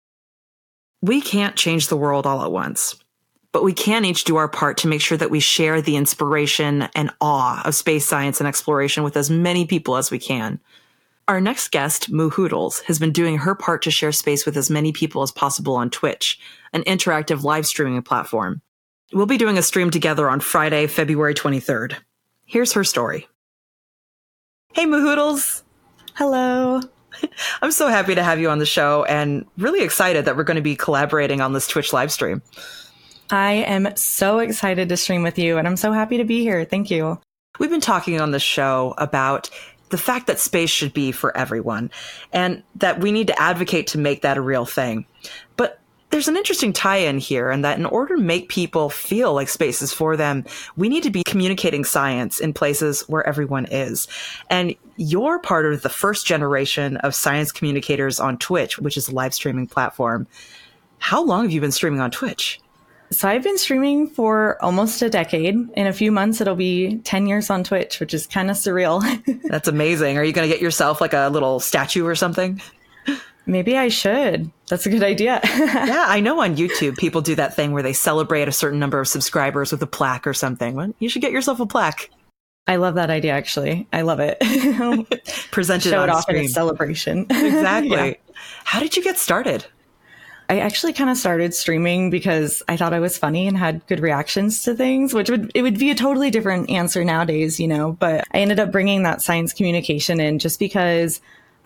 We can't change the world all at once, but we can each do our part to make sure that we share the inspiration and awe of space science and exploration with as many people as we can. Our next guest, Moo Hoodles, has been doing her part to share space with as many people as possible on Twitch, an interactive live streaming platform. We'll be doing a stream together on Friday, February twenty-third. Here's her story. Hey, Moo Hoodles. Hello. I'm so happy to have you on the show and really excited that we're going to be collaborating on this Twitch live stream. I am so excited to stream with you, and I'm so happy to be here. Thank you. We've been talking on the show about the fact that space should be for everyone and that we need to advocate to make that a real thing. But there's an interesting tie-in here, in that in order to make people feel like space is for them, we need to be communicating science in places where everyone is. And you're part of the first generation of science communicators on Twitch, which is a live streaming platform. How long have you been streaming on Twitch? So I've been streaming for almost a decade. In a few months, it'll be ten years on Twitch, which is kind of surreal. That's amazing. Are you going to get yourself like a little statue or something? Maybe I should. That's a good idea. Yeah, I know on YouTube, people do that thing where they celebrate a certain number of subscribers with a plaque or something. Well, you should get yourself a plaque. I love that idea, actually. I love it. Present it Show on it off screen. in a celebration. Exactly. Yeah. How did you get started? I actually kind of started streaming because I thought I was funny and had good reactions to things, which would, it would be a totally different answer nowadays, you know, but I ended up bringing that science communication in just because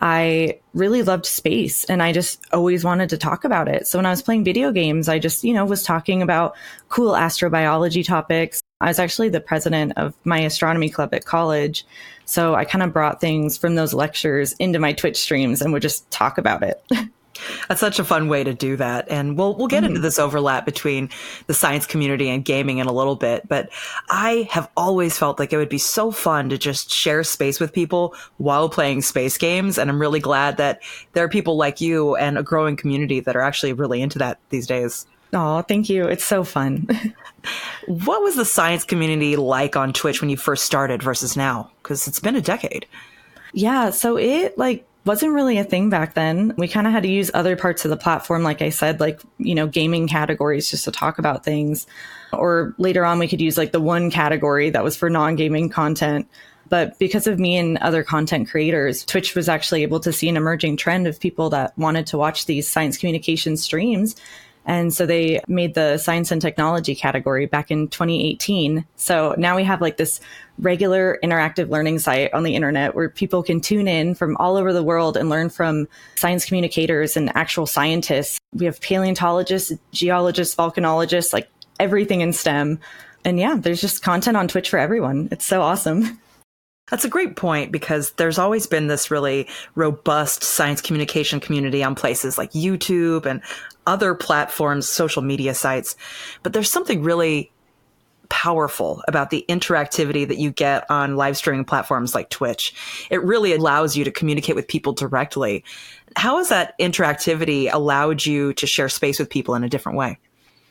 I really loved space and I just always wanted to talk about it. So when I was playing video games, I just, you know, was talking about cool astrobiology topics. I was actually the president of my astronomy club at college. So I kind of brought things from those lectures into my Twitch streams and would just talk about it. That's such a fun way to do that. And we'll we'll get mm. into this overlap between the science community and gaming in a little bit. But I have always felt like it would be so fun to just share space with people while playing space games. And I'm really glad that there are people like you and a growing community that are actually really into that these days. Oh, thank you. It's so fun. What was the science community like on Twitch when you first started versus now? Because it's been a decade. Yeah, so it like wasn't really a thing back then. We kind of had to use other parts of the platform, like I said, like, you know, gaming categories just to talk about things. Or later on, we could use like the one category that was for non-gaming content. But because of me and other content creators, Twitch was actually able to see an emerging trend of people that wanted to watch these science communication streams. And so they made the science and technology category back in twenty eighteen. So now we have like this regular interactive learning site on the internet where people can tune in from all over the world and learn from science communicators and actual scientists. We have paleontologists, geologists, volcanologists, like everything in STEM. And yeah, there's just content on Twitch for everyone. It's so awesome. That's a great point because there's always been this really robust science communication community on places like YouTube and other platforms, social media sites. But there's something really powerful about the interactivity that you get on live streaming platforms like Twitch. It really allows you to communicate with people directly. How has that interactivity allowed you to share space with people in a different way?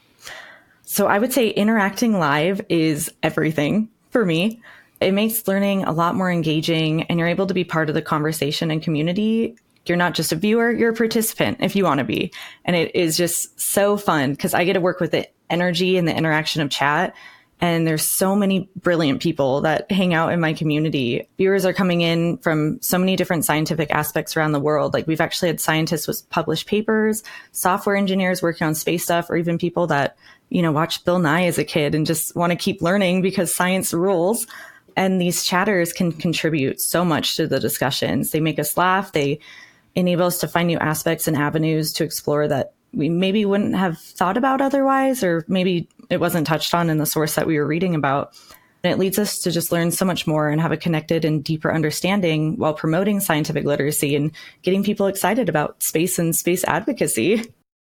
So I would say interacting live is everything for me. It makes learning a lot more engaging and you're able to be part of the conversation and community. You're not just a viewer, you're a participant if you want to be. And it is just so fun because I get to work with the energy and the interaction of chat. And there's so many brilliant people that hang out in my community. Viewers are coming in from so many different scientific aspects around the world. Like we've actually had scientists with published papers, software engineers working on space stuff, or even people that, you know, watched Bill Nye as a kid and just want to keep learning because science rules. And these chatters can contribute so much to the discussions. They make us laugh. They enable us to find new aspects and avenues to explore that we maybe wouldn't have thought about otherwise, or maybe it wasn't touched on in the source that we were reading about. And it leads us to just learn so much more and have a connected and deeper understanding while promoting scientific literacy and getting people excited about space and space advocacy.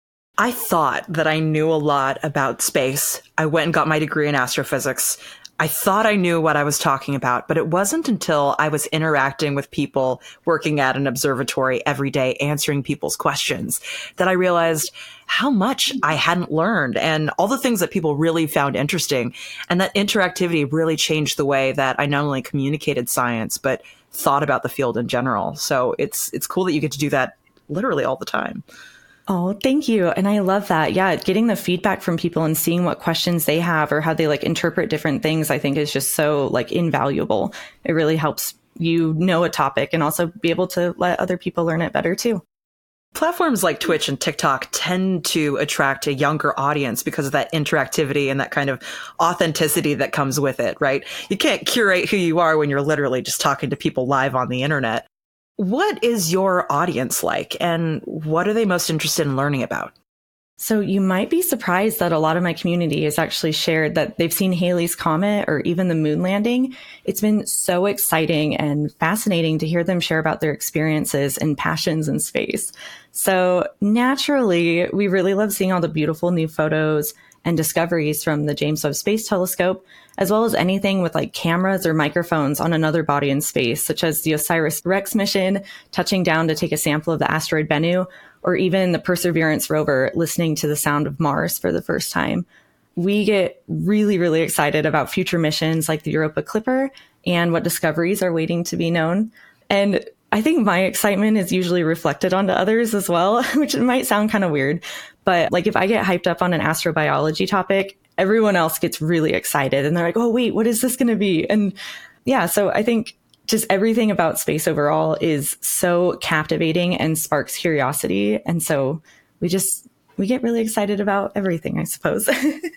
I thought that I knew a lot about space. I went and got my degree in astrophysics. I thought I knew what I was talking about, but it wasn't until I was interacting with people working at an observatory every day, answering people's questions, that I realized how much I hadn't learned and all the things that people really found interesting. And that interactivity really changed the way that I not only communicated science, but thought about the field in general. So it's it's cool that you get to do that literally all the time. Oh, thank you. And I love that. Yeah. Getting the feedback from people and seeing what questions they have or how they like interpret different things, I think is just so like invaluable. It really helps you know a topic and also be able to let other people learn it better too. Platforms like Twitch and TikTok tend to attract a younger audience because of that interactivity and that kind of authenticity that comes with it, right? You can't curate who you are when you're literally just talking to people live on the internet. What is your audience like and what are they most interested in learning about? So you might be surprised that a lot of my community has actually shared that they've seen Halley's Comet or even the moon landing. It's been so exciting and fascinating to hear them share about their experiences and passions in space. So naturally, we really love seeing all the beautiful new photos and discoveries from the James Webb Space Telescope, as well as anything with like cameras or microphones on another body in space, such as the OSIRIS-REx mission touching down to take a sample of the asteroid Bennu, or even the Perseverance rover listening to the sound of Mars for the first time. we get really, really excited about future missions like the Europa Clipper and what discoveries are waiting to be known. And I think my excitement is usually reflected onto others as well, which might sound kind of weird. But like if I get hyped up on an astrobiology topic, everyone else gets really excited and they're like, oh, wait, what is this going to be? And yeah, so I think just everything about space overall is so captivating and sparks curiosity. And so we just, we get really excited about everything, I suppose.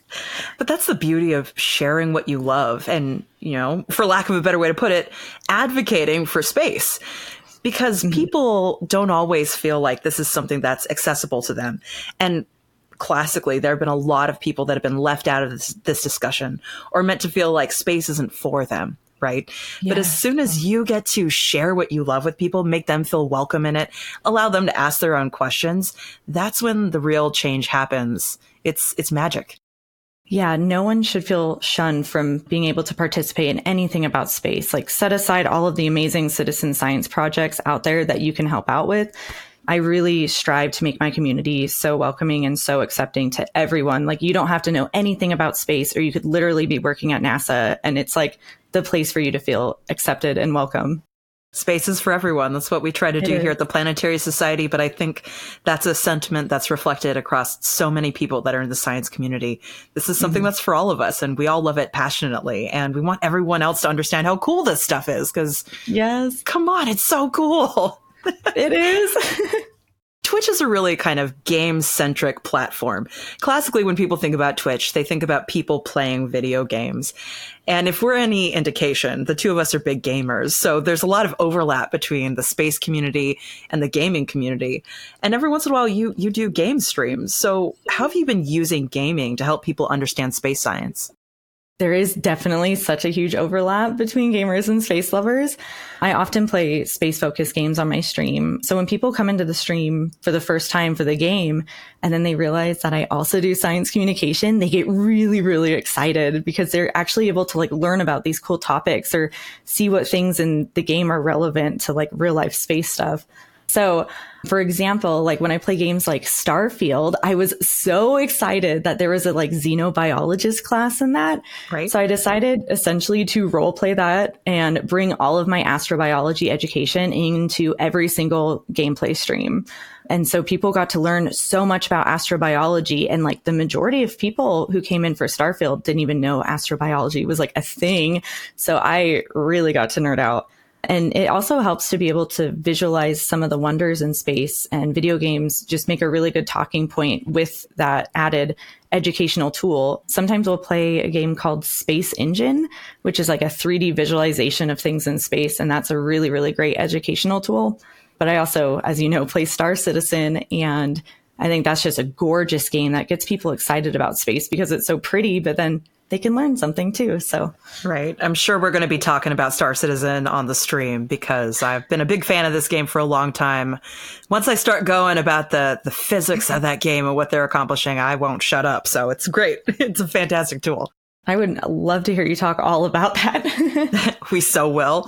But that's the beauty of sharing what you love and, you know, for lack of a better way to put it, advocating for space. Because mm-hmm. people don't always feel like this is something that's accessible to them. And classically, there have been a lot of people that have been left out of this, this discussion or meant to feel like space isn't for them. Right. Yeah. But as soon as you get to share what you love with people, make them feel welcome in it, allow them to ask their own questions, that's when the real change happens. It's it's magic. Yeah, no one should feel shunned from being able to participate in anything about space. Like set aside all of the amazing citizen science projects out there that you can help out with. I really strive to make my community so welcoming and so accepting to everyone. Like you don't have to know anything about space, or you could literally be working at NASA and it's like the place for you to feel accepted and welcome. Space is for everyone. That's what we try to do here at the Planetary Society. But I think that's a sentiment that's reflected across so many people that are in the science community. This is something mm-hmm. that's for all of us, and we all love it passionately. And we want everyone else to understand how cool this stuff is, because yes, come on, it's so cool. It is. Twitch is a really kind of game-centric platform. Classically, when people think about Twitch, they think about people playing video games. And if we're any indication, the two of us are big gamers. So there's a lot of overlap between the space community and the gaming community. And every once in a while, you you do game streams. So how have you been using gaming to help people understand space science? There is definitely such a huge overlap between gamers and space lovers. I often play space-focused games on my stream. So when people come into the stream for the first time for the game, and then they realize that I also do science communication, they get really, really excited because they're actually able to like learn about these cool topics or see what things in the game are relevant to like real life space stuff. So, for example, like when I play games like Starfield, I was so excited that there was a like xenobiologist class in that. Right. So I decided essentially to role play that and bring all of my astrobiology education into every single gameplay stream. And so people got to learn so much about astrobiology, and like the majority of people who came in for Starfield didn't even know astrobiology was like a thing. So I really got to nerd out. And it also helps to be able to visualize some of the wonders in space, and video games just make a really good talking point with that added educational tool. Sometimes we'll play a game called Space Engine, which is like a three D visualization of things in space. And that's a really, really great educational tool. But I also, as you know, play Star Citizen, and I think that's just a gorgeous game that gets people excited about space because it's so pretty, but then they can learn something too. So, right. I'm sure we're going to be talking about Star Citizen on the stream because I've been a big fan of this game for a long time. Once I start going about the, the physics of that game and what they're accomplishing, I won't shut up. So it's great. It's a fantastic tool. I would love to hear you talk all about that. We so will.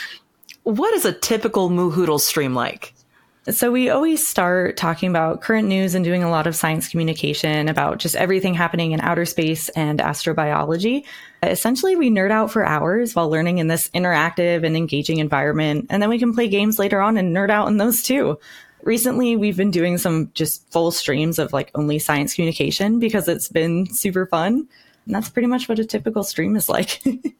What is a typical Moohoodle stream like? So we always start talking about current news and doing a lot of science communication about just everything happening in outer space and astrobiology. Essentially, we nerd out for hours while learning in this interactive and engaging environment. And then we can play games later on and nerd out in those too. Recently, we've been doing some just full streams of like only science communication because it's been super fun. And that's pretty much what a typical stream is like.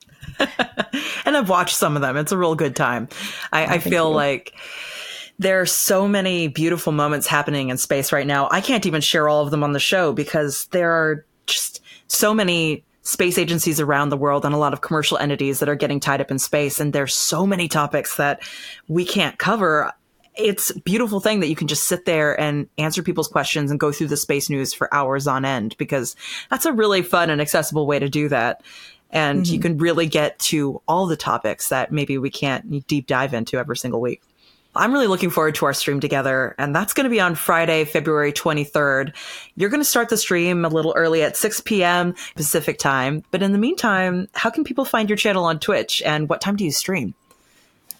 And I've watched some of them. It's a real good time. I, oh, I feel you. like there are so many beautiful moments happening in space right now. I can't even share all of them on the show because there are just so many space agencies around the world and a lot of commercial entities that are getting tied up in space. And there's so many topics that we can't cover. It's a beautiful thing that you can just sit there and answer people's questions and go through the space news for hours on end, because that's a really fun and accessible way to do that. And mm-hmm. you can really get to all the topics that maybe we can't deep dive into every single week. I'm really looking forward to our stream together, and that's going to be on Friday, February twenty-third. You're going to start the stream a little early at six p.m. Pacific time. But in the meantime, how can people find your channel on Twitch, and what time do you stream?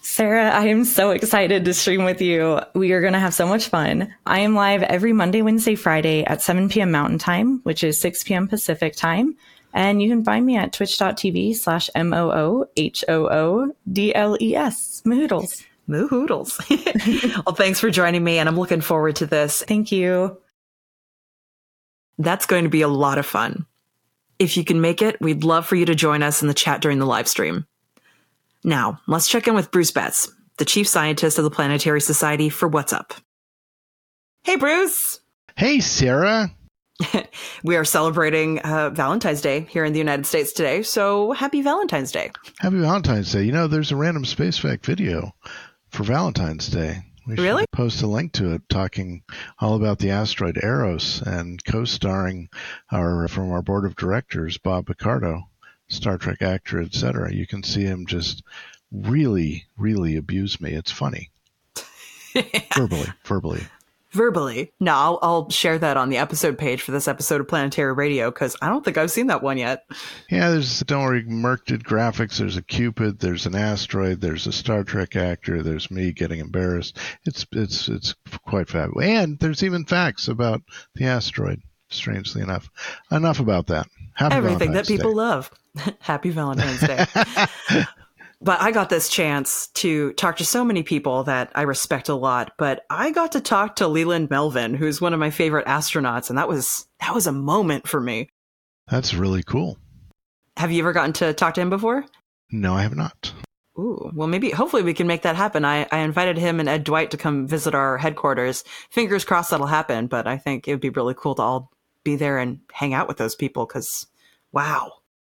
Sarah, I am so excited to stream with you. We are going to have so much fun. I am live every Monday, Wednesday, Friday at seven p.m. Mountain Time, which is six p.m. Pacific Time. And you can find me at twitch.tv slash M O O H O O D L E S. Mahoodles. Mahoodles. Well, thanks for joining me, and I'm looking forward to this. Thank you. That's going to be a lot of fun. If you can make it, we'd love for you to join us in the chat during the live stream. Now, let's check in with Bruce Betts, the chief scientist of the Planetary Society, for What's Up. Hey, Bruce. Hey, Sarah. We are celebrating uh, Valentine's Day here in the United States today, so happy Valentine's Day. Happy Valentine's Day. You know, there's a random space fact video for Valentine's Day. We really? should post a link to it talking all about the asteroid Eros and co-starring our from our board of directors, Bob Picardo, Star Trek actor, et cetera. You can see him just really, really abuse me. It's funny. verbally, verbally. Verbally. No, I'll, I'll share that on the episode page for this episode of Planetary Radio, because I don't think I've seen that one yet. Yeah, there's, don't worry, Merc did graphics. There's a Cupid, there's an asteroid, there's a Star Trek actor, there's me getting embarrassed. It's it's it's quite fabulous. And there's even facts about the asteroid, strangely enough. Enough about that. Happy Everything Valentine's that people Day. love. Happy Valentine's Day. But I got this chance to talk to so many people that I respect a lot. But I got to talk to Leland Melvin, who's one of my favorite astronauts, and that was that was a moment for me. That's really cool. Have you ever gotten to talk to him before? No, I have not. Ooh, well, maybe, hopefully we can make that happen. I, I invited him and Ed Dwight to come visit our headquarters. Fingers crossed that'll happen, but I think it would be really cool to all be there and hang out with those people, because, wow.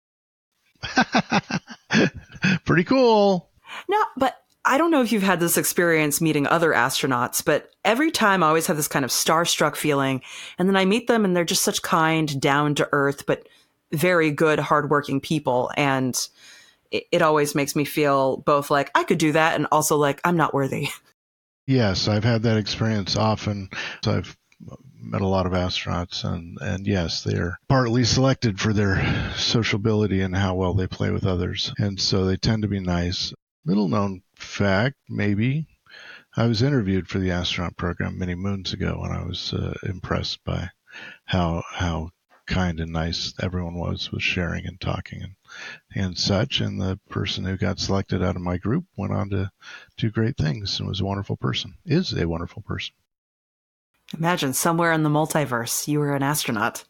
Pretty cool. No, but I don't know if you've had this experience meeting other astronauts, but every time I always have this kind of starstruck feeling. And then I meet them and they're just such kind, down to earth, but very good, hardworking people. And it, it always makes me feel both like I could do that and also like I'm not worthy. Yes, I've had that experience often. I've met a lot of astronauts, and, and yes, they're partly selected for their sociability and how well they play with others. And so they tend to be nice. Little known fact, maybe, I was interviewed for the astronaut program many moons ago, and I was uh, impressed by how how kind and nice everyone was with sharing and talking and, and such. And the person who got selected out of my group went on to do great things and was a wonderful person, is a wonderful person. Imagine somewhere in the multiverse, you were an astronaut.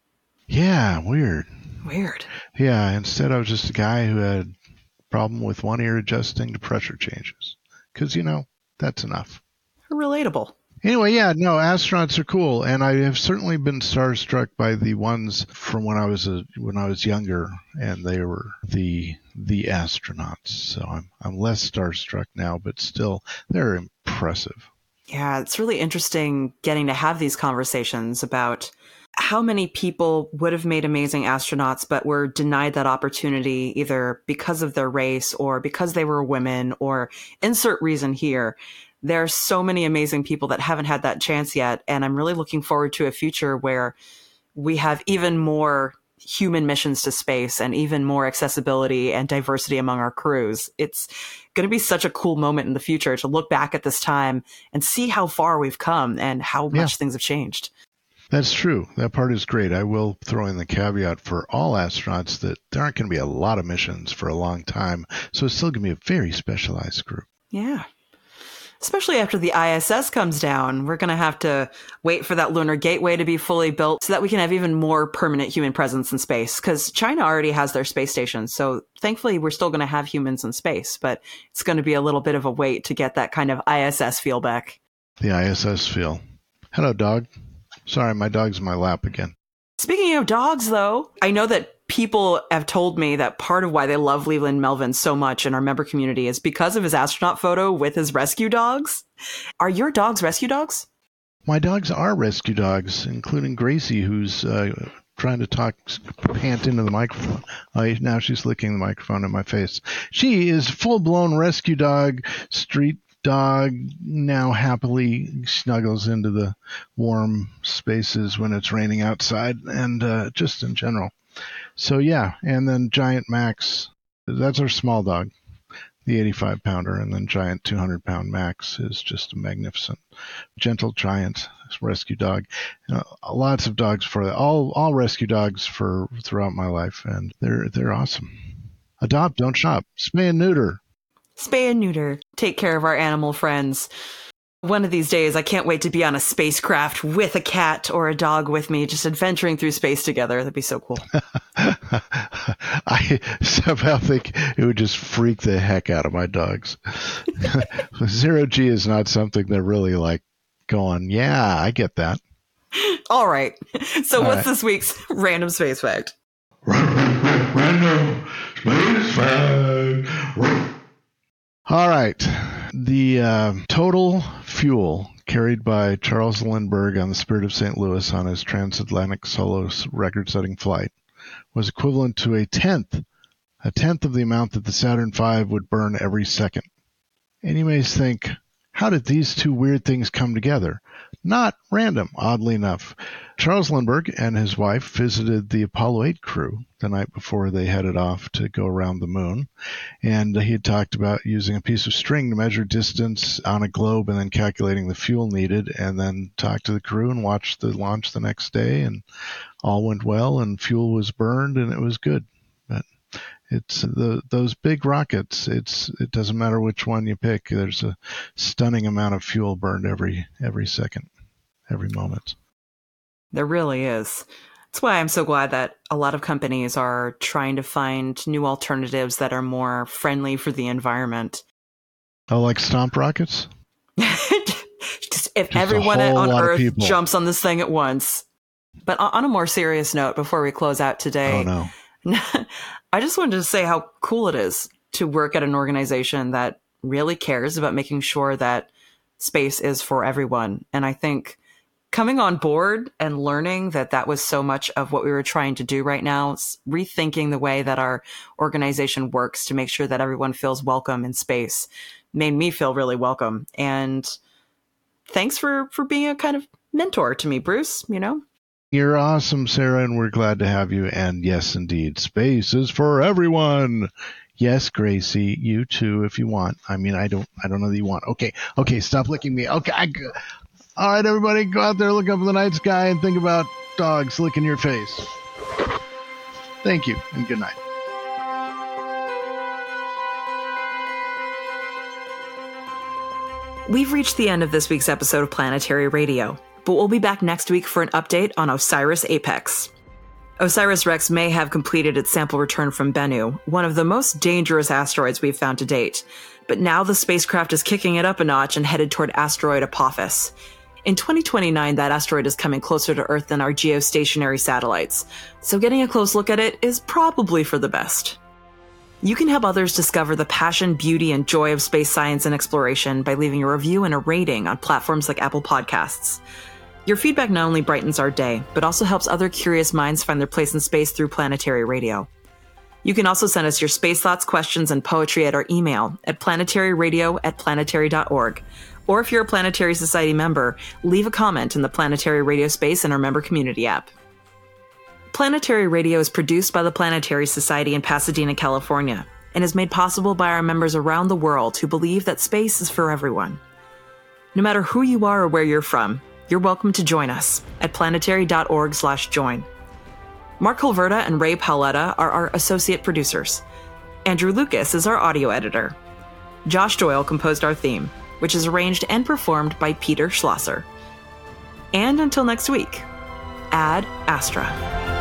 Yeah, weird. Weird. Yeah, instead I was just a guy who had a problem with one ear adjusting to pressure changes. Because, you know, that's enough. Relatable. Anyway, yeah, no, astronauts are cool, and I have certainly been starstruck by the ones from when I was a, when I was younger, and they were the the astronauts. So I'm I'm less starstruck now, but still, they're impressive. Yeah, it's really interesting getting to have these conversations about how many people would have made amazing astronauts but were denied that opportunity either because of their race or because they were women or insert reason here. There are so many amazing people that haven't had that chance yet, and I'm really looking forward to a future where we have even more human missions to space and even more accessibility and diversity among our crews. It's going to be such a cool moment in the future to look back at this time and see how far we've come and how much Yeah. things have changed. That's true. That part is great. I will throw in the caveat for all astronauts that there aren't going to be a lot of missions for a long time, so it's still going to be a very specialized group. Yeah. Especially after the I S S comes down, we're going to have to wait for that lunar gateway to be fully built so that we can have even more permanent human presence in space. Because China already has their space station. So thankfully, we're still going to have humans in space. But it's going to be a little bit of a wait to get that kind of I S S feel back. The I S S feel. Hello, dog. Sorry, my dog's in my lap again. Speaking of dogs, though, I know that people have told me that part of why they love Leland Melvin so much in our member community is because of his astronaut photo with his rescue dogs. Are your dogs rescue dogs? My dogs are rescue dogs, including Gracie, who's uh, trying to talk, pant into the microphone. Uh, now she's licking the microphone in my face. She is full-blown rescue dog, street dog, now happily snuggles into the warm spaces when it's raining outside, and uh, just in general. So yeah, and then Giant Max, that's our small dog. the eighty-five pounder, and then giant two hundred pound Max is just a magnificent, gentle giant rescue dog. You know, lots of dogs for all all rescue dogs for throughout my life, and they're they're awesome. Adopt, don't shop. Spay and neuter. Spay and neuter. Take care of our animal friends. One of these days, I can't wait to be on a spacecraft with a cat or a dog with me, just adventuring through space together. That'd be so cool. I somehow think it would just freak the heck out of my dogs. Zero G is not something they're really like going, yeah, I get that. All right. So All what's right. this week's random space fact? Random space fact. All right. The uh, total fuel carried by Charles Lindbergh on the Spirit of Saint Louis on his transatlantic solo record-setting flight was equivalent to a tenth, a tenth of the amount that the Saturn V would burn every second. And you may think, how did these two weird things come together? Not random, oddly enough. Charles Lindbergh and his wife visited the Apollo eight crew the night before they headed off to go around the moon. And he had talked about using a piece of string to measure distance on a globe and then calculating the fuel needed, and then talked to the crew and watched the launch the next day, and all went well, and fuel was burned, and it was good. But it's the, those big rockets, it's it doesn't matter which one you pick. There's a stunning amount of fuel burned every every second, every moment. There really is. That's why I'm so glad that a lot of companies are trying to find new alternatives that are more friendly for the environment. Oh, like stomp rockets? Just if Just everyone a whole on lot of Earth people. jumps on this thing at once. But on a more serious note, before we close out today, Oh, no. I just wanted to say how cool it is to work at an organization that really cares about making sure that space is for everyone. And I think coming on board and learning that that was so much of what we were trying to do right now, rethinking the way that our organization works to make sure that everyone feels welcome in space, made me feel really welcome. And thanks for, for being a kind of mentor to me, Bruce, you know? You're awesome, Sarah, and we're glad to have you. And yes, indeed, space is for everyone. Yes, Gracie, you too, if you want. I mean, I don't, I don't know that you want. Okay, okay, stop licking me. Okay, I, all right, everybody, go out there, look up in the night sky, and think about dogs licking your face. Thank you, and good night. We've reached the end of this week's episode of Planetary Radio, but we'll be back next week for an update on OSIRIS Apex. OSIRIS-REx may have completed its sample return from Bennu, one of the most dangerous asteroids we've found to date, but now the spacecraft is kicking it up a notch and headed toward asteroid Apophis. In twenty twenty-nine, that asteroid is coming closer to Earth than our geostationary satellites, so getting a close look at it is probably for the best. You can help others discover the passion, beauty, and joy of space science and exploration by leaving a review and a rating on platforms like Apple Podcasts. Your feedback not only brightens our day, but also helps other curious minds find their place in space through Planetary Radio. You can also send us your space thoughts, questions, and poetry at our email at planetaryradio at planetary dot org. Or if you're a Planetary Society member, leave a comment in the Planetary Radio space in our member community app. Planetary Radio is produced by the Planetary Society in Pasadena, California, and is made possible by our members around the world who believe that space is for everyone. No matter who you are or where you're from, you're welcome to join us at planetary dot org slash join. Mark Colverta and Ray Paoletta are our associate producers. Andrew Lucas is our audio editor. Josh Doyle composed our theme, which is arranged and performed by Peter Schlosser. And until next week, Ad Astra.